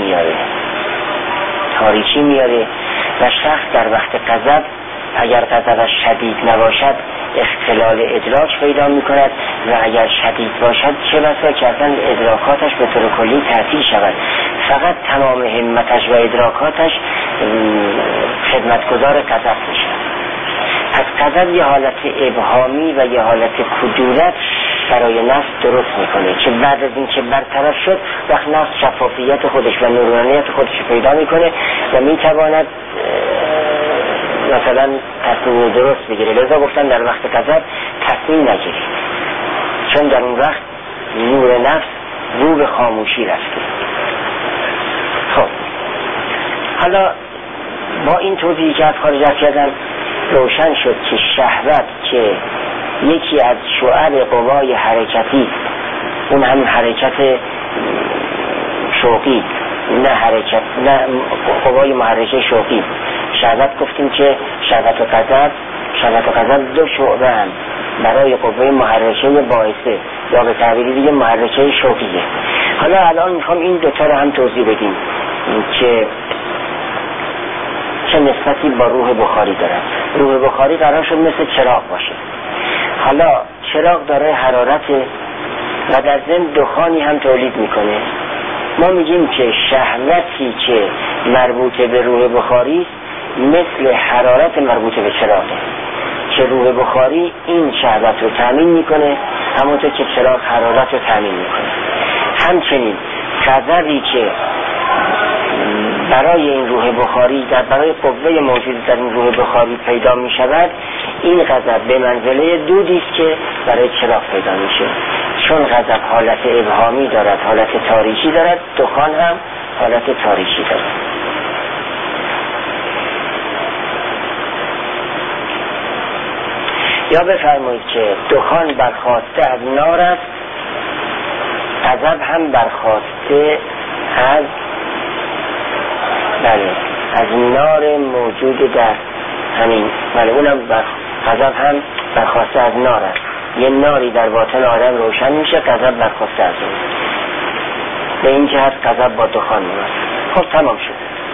میاره و شخص در وقت غضب اگر غضبش شدید نباشد اختلال ادراک پیدا میکند و اگر شدید باشد چه بسا که اصلا ادراکاتش به طور کلی تعطیل شود، فقط تمام همتش و ادراکاتش خدمتگزار غضب میشه. از غضب یه حالت ابهامی و یه حالت کدورت برای نفس درست میکنه که بعد از این که برطرف شد وقت نفس شفافیت خودش و نورانیت خودش پیدا میکنه و میتواند مثلا تصمیم درست بگیره. لذا گفتن در وقت غضب تصمیم نگیرید، چون در اون وقت نور نفس رو به خاموشی رفته. خب حالا با این توضیحی که از خارج کردم روشن شد که شهوت که یکی از شعب قوای حرکتی، اون هم حرکت شوقی، نه قوای محرکه شوقی. شهوت گفتیم که شهوت و غضب دو شعبه هم برای قوه محرکه باعثه، یا به تعبیری دیگه محرکه شوقیه. حالا الان میخوام این دوتا رو هم توضیح بدیم که چه نسبتی با روح بخاری دارد. روح بخاری قرار شد مثل چراغ باشه. حالا چراغ داره حرارته و در ضمن دخانی هم تولید میکنه. ما میگیم که شهوتی که مربوط به روح بخاری مثل حرارت مربوط به چراغه، که روح بخاری این شهوت رو تامین میکنه همونطور که چراغ حرارت رو تامین میکنه. همچنین غضبی که برای این روح بخاری برای قوه موجود در این روح بخاری پیدا می شود، این غضب به منزله دودی است که برای چراغ پیدا میشه. چون غضب حالت ابهامی دارد، حالت تاریکی دارد، دخان هم حالت تاریکی دارد. یا بفرمایید که دخان برخواسته از نار است، غضب هم برخواسته از از نار موجود در همین، اونم غضب هم برخواسته از نار است. یه ناری در باطن آدم روشن میشه، غضب برخواسته از اون. به این جهت غضب با دخان میاد. خب تمام شد.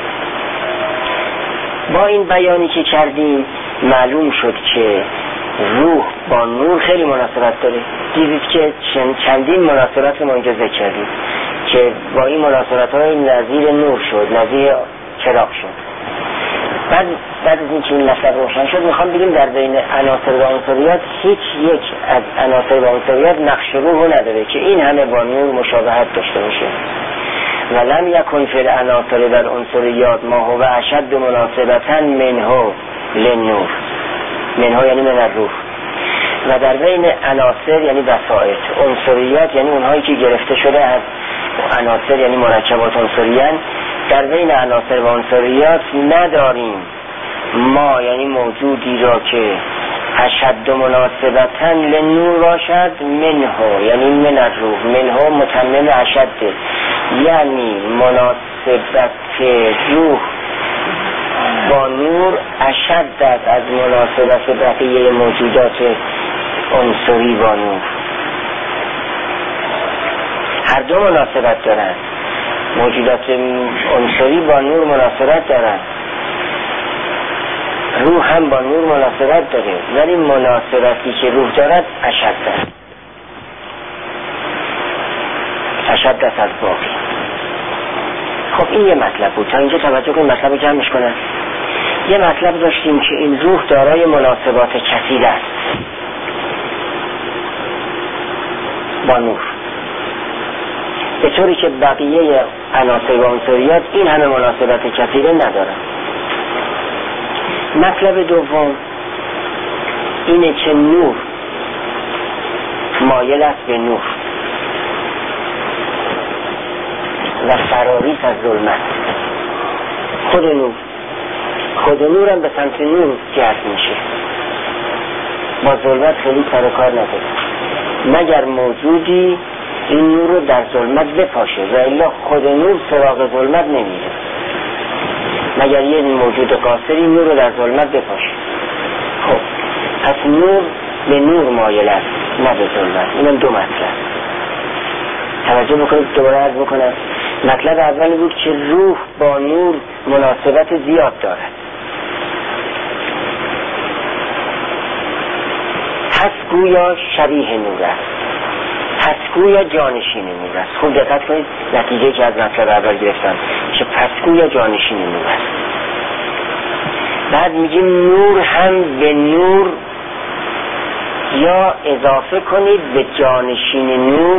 با این بیانی که کردیم معلوم شد که روح با نور خیلی مناسبت داره. دیدید که چندین مناسبت رو اینجا ذکر کردیم که با این مناسبت‌های نظیر نور شد، نظیر چراغ شد. بعد از این که این مطلب روشن شد میخوام بگیم در بین عناصر و عنصریات هیچ یک از عناصر و عنصریات نقش روح نداره که این همه با نور مشابهت داشته باشه. ولم یکن فی العناصر و العنصریات ما هو اشد مناسبتا منه للنور. منه یعنی من الروح. و در بین عناصر یعنی وسائط، عنصریات یعنی اونهایی که گرفته شده از عناصر یعنی مرکبات عنصریان، در بین عناصر و عنصریات نداریم ما یعنی موجودی را که اشد مناسبتا لنور باشد منه یعنی من الروح. منه متمم اشد یعنی مناسبت روح با نور اشد از مناسبت بقیه موجودات عنصری با نور. هر دو مناسبت دارن، موجودات عنصری با نور مناسبت دارن، روح هم با نور مناسبت داره، ولی مناسبتی که روح دارد اشد از باقی. خب این یه مطلب بود. تا اینجا توجه کنیم مطلب رو جمعش کنم. یه مطلب داشتیم که این روح دارای مناسبات کثیر است با نور، به طوری که بقیه عناصر و عنصریات این همه مناسبت کثیره ندارن. مطلب دوم اینه که نور مایل است به نور و فراریس از ظلمت. خود نور هم به سمت نور جهت میشه، با ظلمت خیلی سر و کار نداره مگر موجودی این نور رو در ظلمت بپاشه و الا خود نور سراغ ظلمت نمیره، مگر یه موجود قاصری نور رو در ظلمت بپاشه. خب پس نور به نور مایل است نه به ظلمت. اینم دو مطلب توجه بکنید. دوباره عرض بکنم مطلب اولی بود که روح با نور مناسبت زیاد دارد، پس گویا شبیه نور است، پس گویا جانشین نور است. خوب دقت کنید نتیجه که از مطلب اول گرفتم که پس گویا جانشین نور است. بعد میگیم نور هم به نور یا اضافه کنید به جانشین نور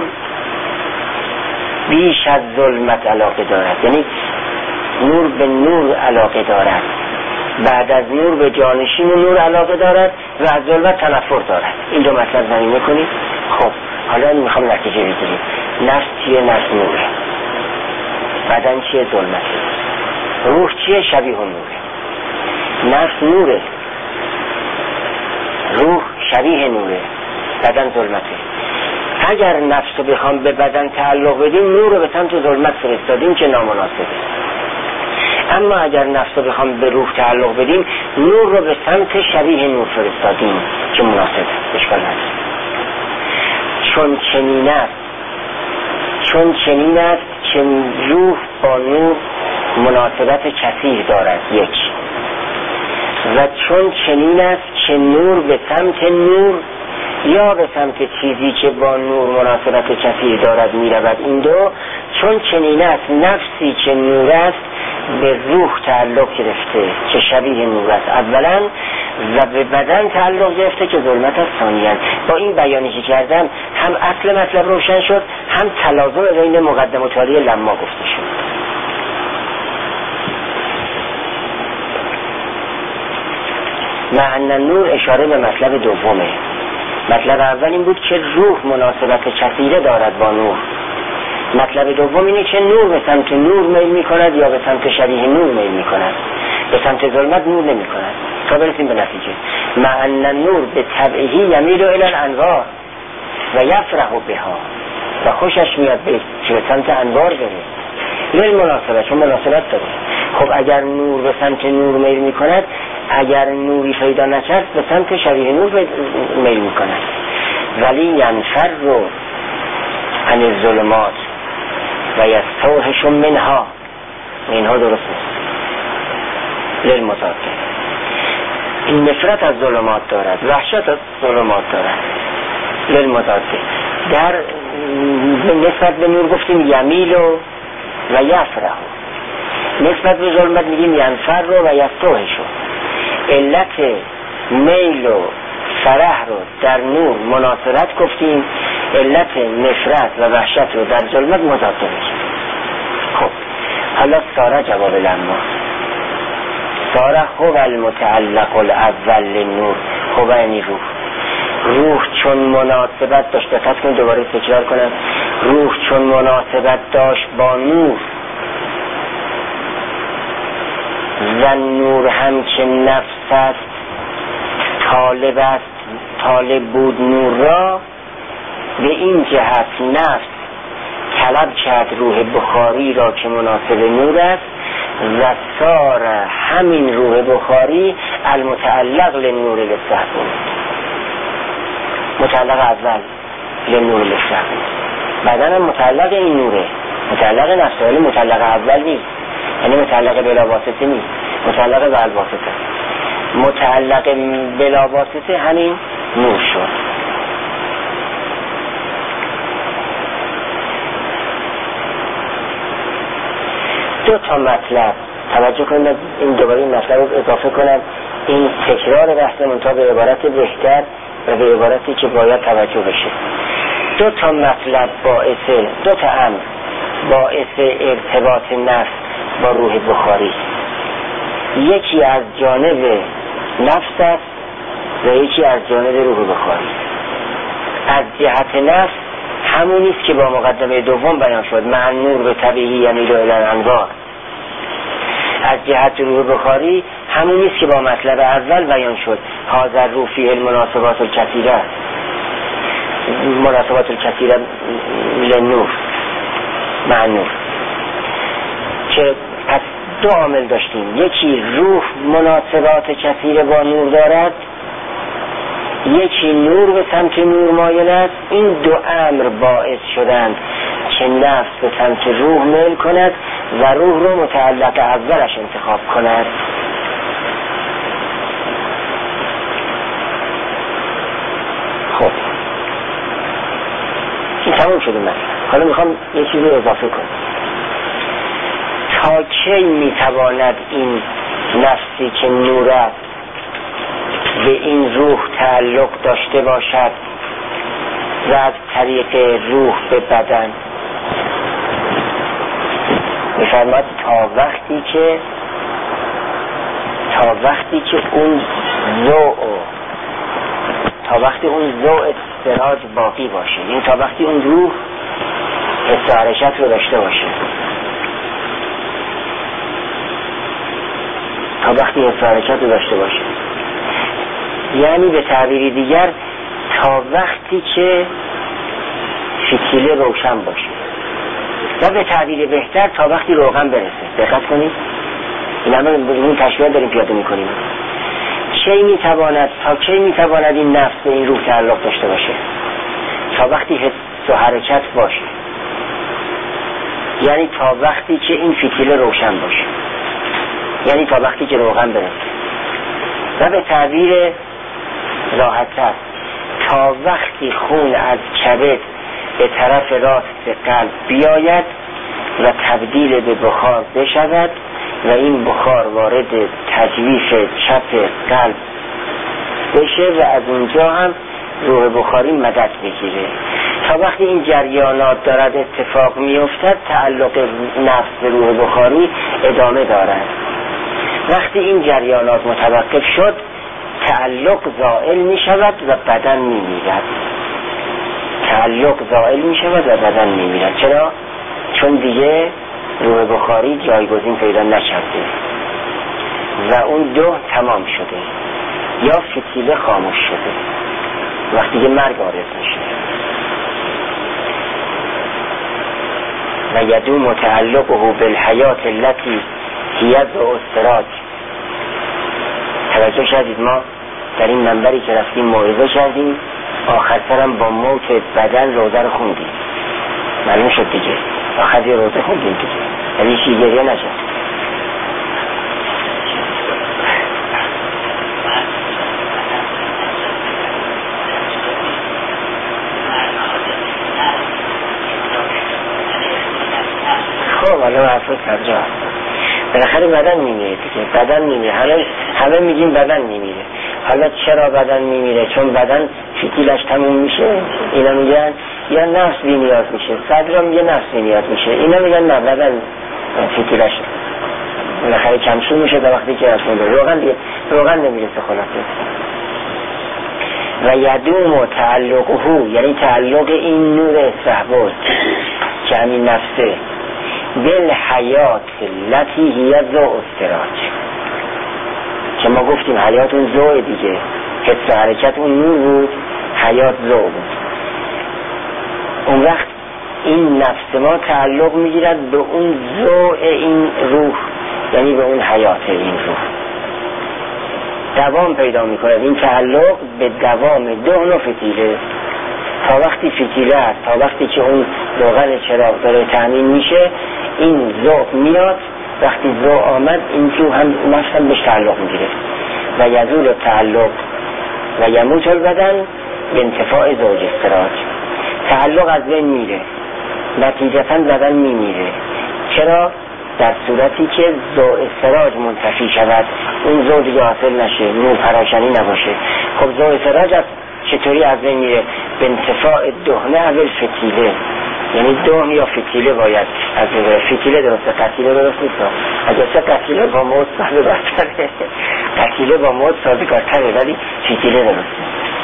بیش از ظلمت علاقه دارد، یعنی نور به نور علاقه دارد، بعد از نور به جانشین نور علاقه دارد و از ظلمت تنفر دارد. این دو مطلب زمینه کنید. خب حالا میخوام نتیجه بگیریم. نفس چیه؟ نفس نوره. بدن چیه؟ ظلمته. روح چیه؟ شبیه نوره. نفس نوره، روح شبیه نوره، بدن ظلمته. اگر نفس رو بخوام به بدن تعلق بدیم نور رو به سمت ظلمت فرستادیم که نامناسبه. اما اگر نفس رو بخوام به روح تعلق بدیم نور رو به سمت شبیه نور فرستادیم که مناسبه، اشکال نداره. چون چنین است که روح با نور مناسبت کثیر دارد، یک. و چون چنین است که نور به سمت نور یا به سمت چیزی که با نور مناسبت کثیر دارد می رود. این دو چون چنین است نفسی که نور است به روح تعلق گرفته که شبیه نور است اولا و به بدن تعلق گرفته که ظلمت است ثانیاً. با این بیانی که کردم هم اصل مطلب روشن شد، هم تلازم بین مقدم و تالی لما گفته شد. معنی نور اشاره به مطلب دومه. مطلب اول این بود که روح مناسبت کثیره دارد با نور. مطلب دوم اینه که نور به سمت نور میل می کند یا به سمت شبیه نور میل می کند، به سمت ظلمت نور نمی کند. تا برسیم به نتیجه معنی نور به طبعه یمیل الی الانوار و یفرح بها و خوشش میاد به سمت انوار بره لیل مناسبت، چون مناسبت داره. خب اگر نور به سمت نور میل می کند، اگر نوری پیدا نکرد به سمت شبیه نور میل می کند. ولی ینفر رو عن الظلمات و یستوحش منها درست نیست. لیل مضاد این نفرت از ظلمات دارد، وحشت از ظلمات دارد. لیل مضاد در نسبت به نور گفتیم یمیل و یفرح، نسبت به ظلمت میگیم ینفر رو و یستوحش. علت میل و فرح رو در نور مناصرت گفتیم، علت نفرت و وحشت رو در ظلمت مضاد میگیم. خب حالا ساره جواب لما. ساره هو المتعلق الاول للنور. هو یعنی روح چون مناسبت داشت، دقت کنید دوباره تکرار کنم، روح چون مناسبت داشت با نور و نور هم که نفس است طالب است، طالب بود نور را، به این جهت نفس طلب کرد روح بخاری را که مناسب نور است و سار همین روح بخاری المتعلق لنور للصحب، متعلق اول لنور للصحب، بعدن هم متعلق این نوره، متعلق نفسه، ولی متعلق اول نیست، یعنی متعلق بلا واسطه نیست، متعلق بلا واسطه. متعلق بلا واسطه همین نور شد. دو تا مطلب توجه کنید، این دوباره این مطلب رو اضافه کنم، این تکرار بحث منتها به عبارت بهتر و به عبارتی که باید توجه بشه. دو تا مطلب باعث، دو تا امر باعث ارتباط نفس با روح بخاری، یکی از جانب نفس است و یکی از جانب روح بخاری. از جهت نفس همونی است که با مقدمه دوم بیان شد، مع نور به طبیعی یمیل الی الانوار. از جهت روح بخاری همونی است که با مطلب اول بیان شد، حاضر رو فیه المناسبات الکثیره، مناسبات الکثیره لنور مع نور. که پس دو عامل داشتیم، یکی روح مناسبات کثیره با نور دارد، یکی نور به سمت نور مایل است. این دو امر باعث شدند که نفس به سمت روح میل کند و روح رو متعلق اولش انتخاب کند. خب این تمام شده. من حالا میخوام یه چیزی اضافه کنم. تا کی میتواند این نفسی که نور است به این روح تعلق داشته باشد و از طریق روح به بدن؟ میفرماد تا وقتی که اون ذوق استراج باقی باشه، یعنی تا وقتی اون روح حس و حرکت رو داشته باشه. تا وقتی حس و حرکت رو داشته باشه، یعنی به تعبیری دیگر تا وقتی که فتیله روشن باشه، و به تعبیر بهتر تا وقتی روغن برسه. دقت کنید، این همه این تشبیه داریم پیاده میکنیم. تا کی میتواند این نفس به این روح تعلق داشته باشه؟ تا وقتی حس و حرکت باشه، یعنی تا وقتی که این فتیله روشن باشه، یعنی تا وقتی که روغن برسه. و به تعبیر راحت‌تر تا وقتی خون از کبد به طرف راست قلب بیاید و تبدیل به بخار بشود و این بخار وارد تجویف چپ قلب بشه و از اونجا هم روح بخاری مدد بگیره. تا وقتی این جریانات دارد اتفاق میافتد، تعلق نفس به روح بخاری ادامه دارد. وقتی این جریانات متوقف شد، تعلق زائل می شود و بدن می میرد. چرا؟ چون دیگه روح بخاری جایگزین پیدا نکرده و اون دو تمام شده، یا فتیله خاموش شده، وقتی که مرگ عارض میشه. و یدوم تعلقه بالحیات التي هی السراج. توجه کردید ما در این منبری که رفتیم موعظه کردیم، آخر سرم با موت بدن روزه رو خوندیم، معلوم شد دیگه آخر یه روزه خوندیم دیگه، یعنی چی گریه نشد. خب حالا حرفت ترجمه بالاخره بدن میمیره دیگه، بدن میمیره. همه میگیم بدن میمیره. حالا چرا بدن میمیره؟ چون بدن فتیلش تموم میشه، اینا میگن یا نفس بی نیاز میشه، صدر میگه نفس بی نیاز میشه، اینا میگن نه بدن فتیلش بالاخره کمشون میشه تا وقتی که اصلا روغن نمیرسه خلاصه. و یدوم تعلقه، یعنی تعلق این نور استحباز که همین نفسه بالحیات التي هی ذو استراج، که ما گفتیم حیات اون ذو دیگه، حس و حرکت اون نور بود، حیات ذو بود. اون وقت این نفس ما تعلق میگیرد به اون ذو این روح، یعنی به اون حیات این روح دوام پیدا میکنه. این تعلق به دوام دهن و فتیله، تا وقتی فتیله هست، تا وقتی که اون روغن چراغ داره تامین میشه، این ذوق میاد. وقتی ذوق آمد، این جو هم نفس هم بهش تعلق میگیره و یزول تعلق و یموت البدن به انتفاع زوج استراج. تعلق از بین میره، نتیجتا بدن میمیره. چرا؟ در صورتی که زوج استراج منتفی شود، اون زوج دیگه حاصل نشه، نور پراشنی نباشه. خب زوج استراج چطوری از بین میره؟ به انتفاع دهنه اول فتیله، یعنی دم یا فتیله باید از فتیله درسته، قتیله درست نیست. اگرچه قتیله با موت سازگارتره، قتیله با موت سازگارتره، ولی فتیله درسته.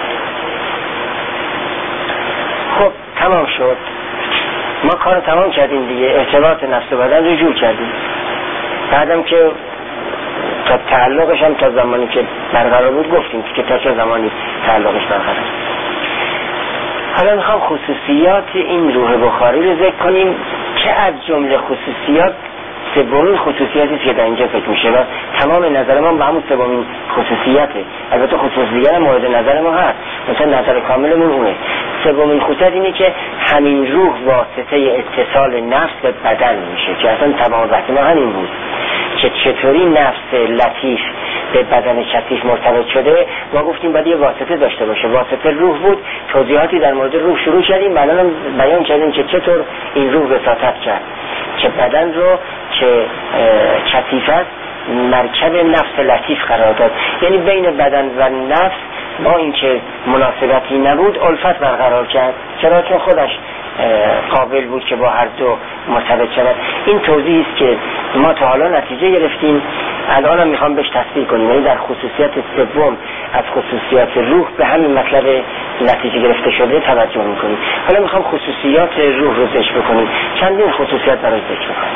خب تمام شد، ما کار تمام کردیم دیگه، ارتباط نفس و بدن رو جور کردیم. بعدم که تا تعلقش هم تا زمانی که برقرار بود گفتیم که تا چه زمانی تعلقش برقرار. حالا میخوام خصوصیات این روح بخاری رو ذکر کنیم که از جمله خصوصیات سومین خصوصیاتی که در اینجا ذکر میشه و تمام نظر ما به همون سومین خصوصیته. البته خصوصیات مورد نظر ما هست، مثلا نظر کاملمون اونه. سومین خصوصیت اینه که همین روح واسطه اتصال نفس به بدن میشه، که اصلا تمام بحث ما همین بود که چطوری نفس لطیف به بدن کثیف مرتبط شده. ما گفتیم باید یه واسطه داشته باشه، واسطه روح بود. توضیحاتی در مورد روح شروع کردیم، الان بیان کردیم که چطور این روح وساطت کرد که بدن رو که کثیف است مرکب نفس لطیف قرار داد. یعنی بین بدن و نفس با اینکه مناسبتی نبود الفت برقرار کرد. چرا؟ چون خودش قابل بود که با هر دو مرتبط شود. این توضیحی است که ما تا حالا نتیجه گرفتیم، الان هم میخوام بهش تصدیق کنیم. یعنی در خصوصیت سوم از خصوصیات روح به همین مطلب نتیجه گرفته شده توجه میکنیم. حالا میخوام خصوصیات روح رو ذکر بکنیم، چندین خصوصیت برای ذکر بکنیم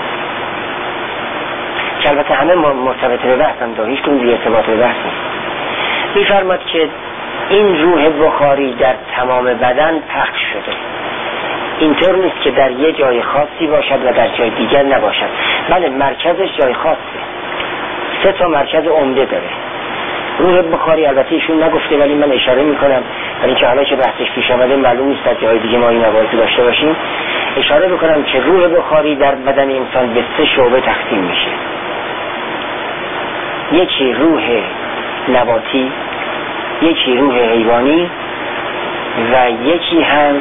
که البته همه مرتبط به بحث هم داره، هیچ کنیم بی ارتباط به بحث نیست. میفرماد که این روح بخاری در تمام بدن پخش شده. اینطور نیست که در یه جای خاصی باشد و در جای دیگر نباشد. بله مرکزش جای خاصه، 3 مرکز عمده داره روح بخاری. البته ایشون نگفته ولی من اشاره میکنم، برای اینکه حالا که بحثش پیش آمده معلوم نیست از جای دیگه ما این روایت داشته باشیم. اشاره بکنم که روح بخاری در بدن انسان به 3 شعبه تقسیم میشه. یکی روح نباتی، یکی روح حیوانی و یکی هم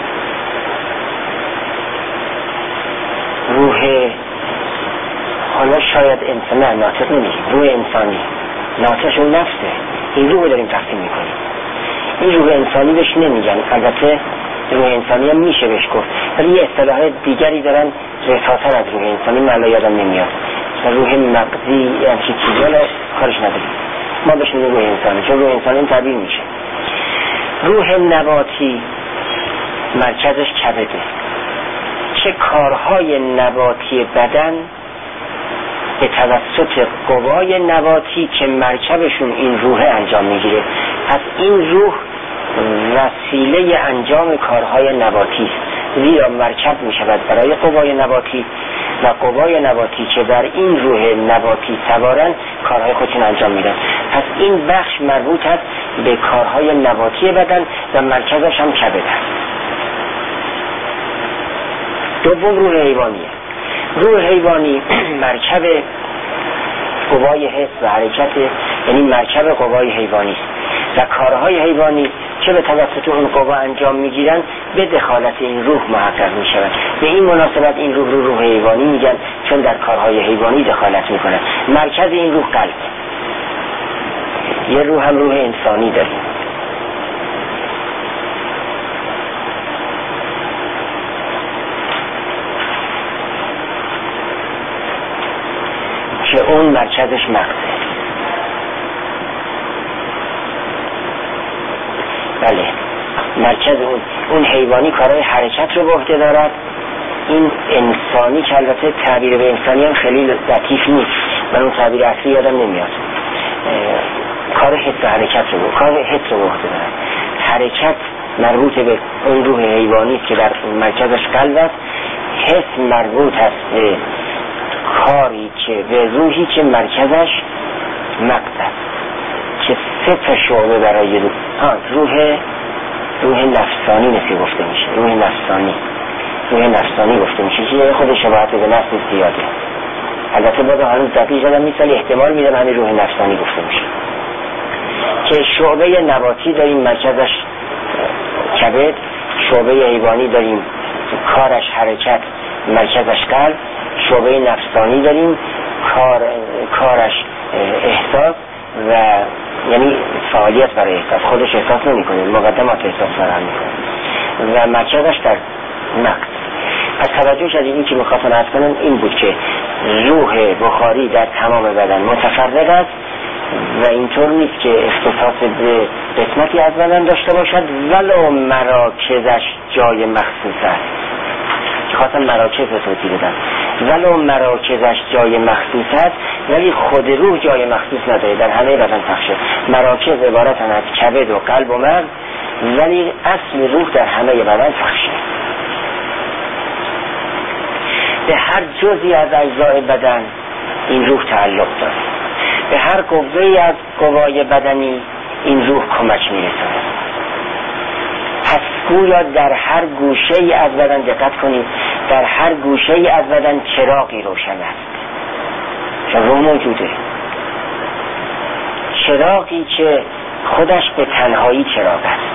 روح، حالا شاید انسان ناطق نمیگیم، روح انسانی، ناطقشون نفسه. این روح داریم تقسیم میکنیم. این روح انسانی بهش نمیگن، البته روح انسانی هم میشه بهش گفت، ولی یه اصطلاح دیگری دارن رساتر از روح انسانی، من الان یادم نمیاد، روح مغزی یا چی چیزا کارش نداریم، ما بهش میگیم روح انسانی چون روح انسانی تعبیر میشه. روح نباتی مرکزش کبده. چه کارهای نباتی بدن به توسط قوای نباتی که مرکبشون این روح انجام میگیره. پس این روح وسیله انجام کارهای نباتی است، زیرا مرکب میشود برای قوای نباتی و قوای نباتی که بر این روح نباتی سوارن کارهای خودشون انجام میدن. پس این بخش مربوط است به کارهای نباتی بدن و مرکزش هم کبد است. دوم روح حیوانیه. روح حیوانی مرکب قوای حس و حرکت، یعنی مرکب قوای حیوانی است و کارهای حیوانی که به توسط اون قوا انجام میگیرن به دخالت این روح محقق میشود. به این مناسبت این روح رو روح حیوانی میگن، چون در کارهای حیوانی دخالت میکنن. مرکز این روح قلب. یه روح هم روح انسانی داریم. که اون مرکزش مغزه. بله مرکز اون حیوانی کارهای حرکت رو به عهده دارد. این انسانی که البته تعبیر به انسانی هم خیلی لطیف نیست، من اون تعبیر اصلی یادم نمیاد. کار حس و حرکت رو کار حس رو به عهده دارد. حرکت مربوط به اون روح حیوانی که در مرکزش قلب است. حس مربوط است به کاری که به روحی که مرکزش مغز است، که 3 شعبه برای روح نفسانی مثل گفته میشه. روح نفسانی گفته میشه که خود شباهت به نفس زیاده. البته باید هنوز دقیق شدم نیست، ولی احتمال میدم همین روح نفسانی گفته میشه. که شعبه نباتی داریم مرکزش کبد، شعبه حیوانی داریم کارش حرکت مرکزش قلب، شعبه نفسانی داریم کارش احساس و یعنی فعالیت برای احساس، خودش احساس نمی کنه، مقدمات احساس فراهم میکنه و مرکزش در مغز. از توجهش از این که میخواستم عرض کنم این بود که روح بخاری در تمام بدن متفرق است و اینطور نیست که اختصاص به قسمتی از بدن داشته باشد ولو مراکزش جای مخصوص است. که خواستم مراکز رو توضیح بدم. ولو مراکزش جای مخصوص است ولی خود روح جای مخصوص نداره، در همه بدن پخشه. مراکز عبارتن از کبد و قلب و مغز ولی اصل روح در همه بدن پخشه. به هر جزئی از اجزای بدن این روح تعلق داره. به هر قوه‌ای از قوای بدنی این روح کمک میرسونه. پس گویا در هر گوشه‌ای از بدن دقت کنید، در هر گوشه‌ای از بدن چراغی روشن است. چون روح موجوده. چراغی که خودش به تنهایی چراغ است.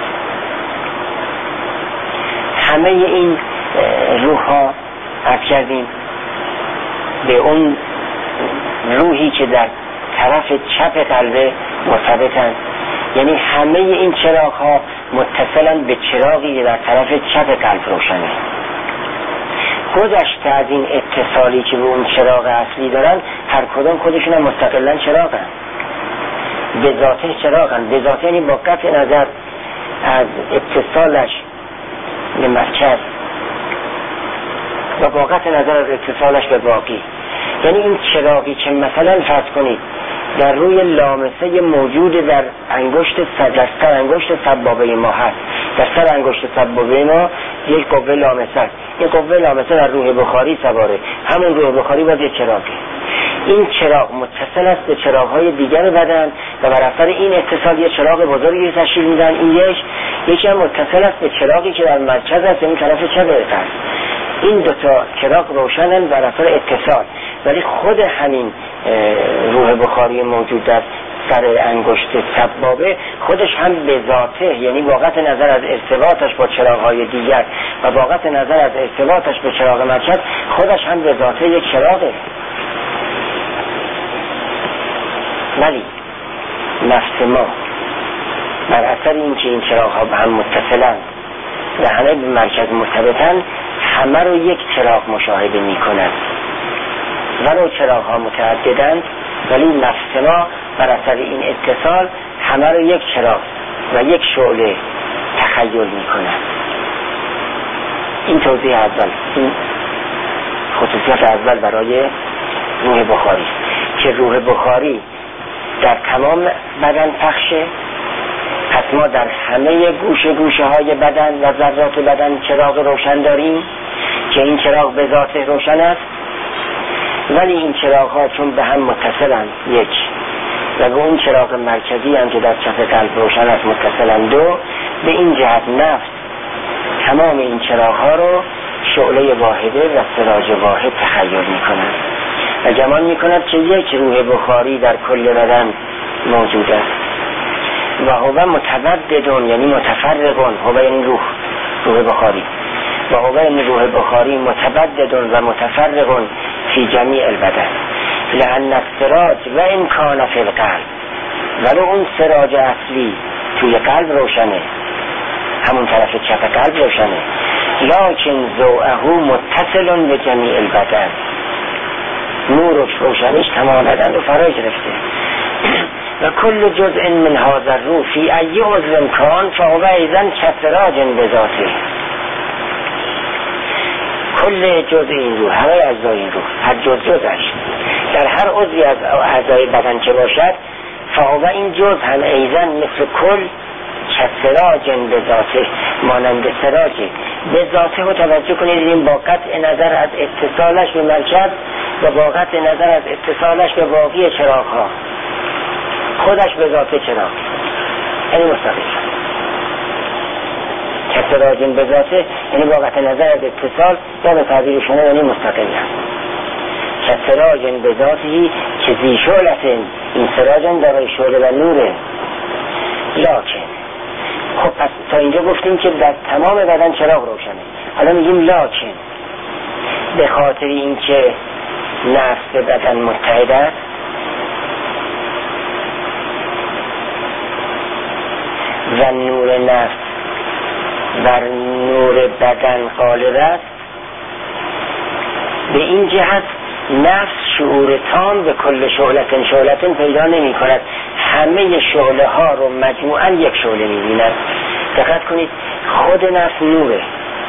همه این روح‌ها عرض کردیم به اون روحی که در طرف چپ قلبه مرتبطن، یعنی همه این چراغ ها متصلن به چراغی که در طرف چپ قلب روشنه. گذشته از این اتصالی که به اون چراغ اصلی دارن، هر کدوم خودشون هم مستقلا چراغن، به ذاته چراغن. به ذاته یعنی با قطع نظر از اتصالش به مرکز و با قطع نظر از اتصالش به باقی. یعنی این چراغی که مثلا فرض کنید در روی لامسه موجود در انگشت سر انگشت سبابه ما هست، در سر انگشت سبابه ما یک قوه لامسه است. این قوه لامسه در روح بخاری سواره، همون روح بخاری باز یک چراغه. این چراغ متصل است به چراغ‌های دیگر بدن و بر اثر این اتصال یک چراغ بزرگی تشکیل میدن. این یکی هم متصل است به چراغی که در مرکز است، این طرف چپ است. این دو تا چراغ روشنن بر اثر اتصال، ولی خود همین روح بخاری موجود در سر انگشت سبابه خودش هم به ذاته، یعنی با قطع نظر از ارتباطش با چراغ‌های دیگر و با قطع نظر از ارتباطش به چراغ مرکز، خودش هم به ذاته یک چراغه. ولی نفس ما بر اثر اینکه این چراغ‌ها به هم متصلن و همه به مرکز مرتبطن، همه رو یک چراغ مشاهده می‌کند. ولو چراغ‌ها متعددند ولی نفس ما بر اثر این اتصال همه رو یک چراغ و یک شعله تخیل می‌کند. این توضیح اول، این خصوصیت اول برای روح بخاری که روح بخاری در تمام بدن پخشه. پس ما در همه گوشه های بدن و ذرات بدن چراغ روشن داریم که این چراغ به ذات روشن است، ولی این چراغ ها چون به هم متصلند یک و به اون چراغ مرکزی هم که در چپ قلب روشن است متصلند دو، به این جهت نفس تمام این چراغ ها رو شعله واحده و سراج واحد تخیل می کند و گمان می کند که یک روح بخاری در کل بدن موجود است و هو متبددون یعنی متفرقون. هو یعنی روح بخاری و هو یعنی روح بخاری متبددون و متفرقون فی جمیع البدن لأن السراج و این کان فی القلب، ولو اون سراج اصلی توی قلب روشنه، همون طرف چپ قلب روشنه، لکن ضوءه متصل به جمیع البدن، نورش روشنیش تمام بدن رو فرا گرفته. و کل جزء من هذا الروح فی ای عضو کان فهو ایضا کسراج بذاته. کل جزء این روح، همه اجزای این روح، هر جزش در هر عضوی از اعضای بدن که باشد، فهو این جزء هم ایضا مثل کل کسراج بذاته، مانند سراجه. به ذاته رو توجه کنید، این با قطع نظر از اتصالش به مرکز و با قطع نظر از اتصالش به باقی چراغ ها، خودش به ذاته چراغ، یعنی مستقل کسراج به ذاته، یعنی با قطع نظر از اتصال یا به تعبیر شما یعنی مستقل کسراج به ذاته که زی شعلت، این سراج دارای شعله و نوره. لکن خب پس تا اینجا گفتیم که در تمام بدن چراغ روشنه، حالا میگیم لکن به خاطر اینکه نفس به بدن متحد است و نور نفس بر نور بدن غالب است، به این جهت نفس شعور تام به کل شعلتن پیدا نمی کند، همه شعله ها رو مجموعاً یک شعله می بیند. دقت کنید خود نفس نوره،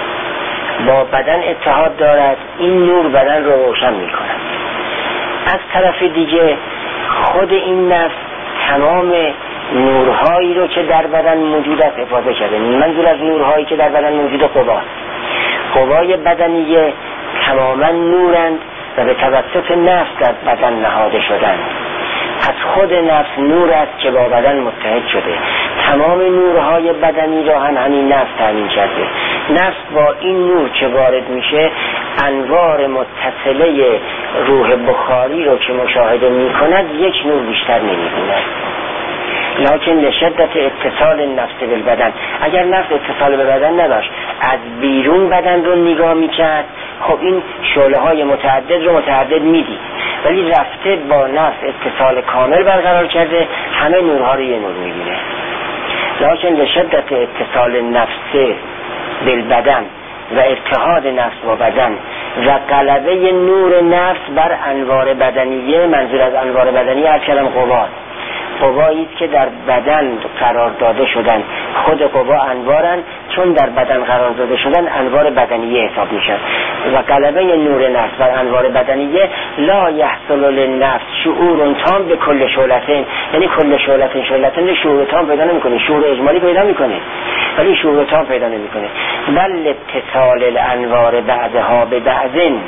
با بدن اتحاد دارد، این نور بدن رو روشن می کند. از طرف دیگه خود این نفس تمام نورهایی رو که در بدن موجود است حفاظت کرده. منظور از نورهایی که در بدن موجود قواست، قوای بدنیه تماما نورند و به توسط نفس در بدن نهاده شدند. از خود نفس نور است که با بدن متحد شده، تمام نورهای بدنی را هم همین نفس تامین کرده. نفس با این نور که وارد میشه انوار متصله روح بخاری رو که مشاهده میکند یک نور بیشتر نمیبیند. لکن لشدت اتصال نفس بالبدن، اگر نفس اتصال به بدن نداشت از بیرون بدن رو نگاه میکرد، خب این شعله های متعدد رو متعدد میدید، ولی رفته با نفس اتصال کامل برقرار کرده، همه نورها رو یه نور میبینه. لکن لشدت اتصال نفس بالبدن و اتحاد نفس با بدن و غلبه نور نفس بر انوار بدنیه، منظور از انوار بدنیه از کلم قوات، قوایی که در بدن قرار داده شدن، خود قوا انوارن، چون در بدن قرار داده شدن انوار بدنیه حساب میشن. و غلبه نور نفس بر انوار بدنیه لا یحصل للنفس شعور تام به کل شعلتین، یعنی کل شعلتین شعور تام پیدا نمیکنه، شعور اجمالی پیدا میکنه ولی شعور تام پیدا نمیکنه. بل اتصال الانوار بعضها به بعضین،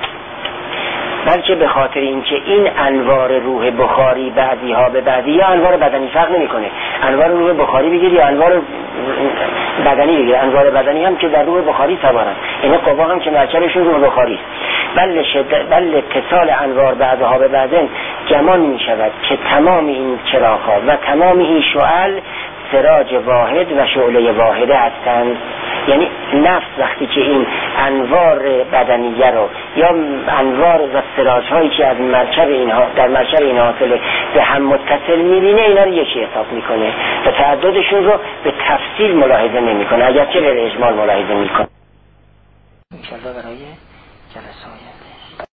بلکه به خاطر اینکه این انوار روح بخاری بعضی ها به بعضی، یا انوار بدنی فرق نمیکنه، انوار روح بخاری بگیر یا انوار بدنی بگیر، انوار بدنی هم که در روح بخاری سوارن، این قوا هم که مرکبشون روح بخاری است. بل اتصال انوار بعضها به بعضن گمان می شود که تمام این چراغ‌ها و تمام این شعل سراج واحد و شعله واحده هستند. یعنی نفس وقتی که این انوار بدنیه رو یا انوار و سراج هایی که از مرکب اینها در مرکب این حاصله به هم متصل میبینه، اینا رو یکی حساب میکنه و تعددشون رو به تفصیل ملاحظه نمیکنه، اگرچه به اجمال ملاحظه میکنه. انشالله برای جلسه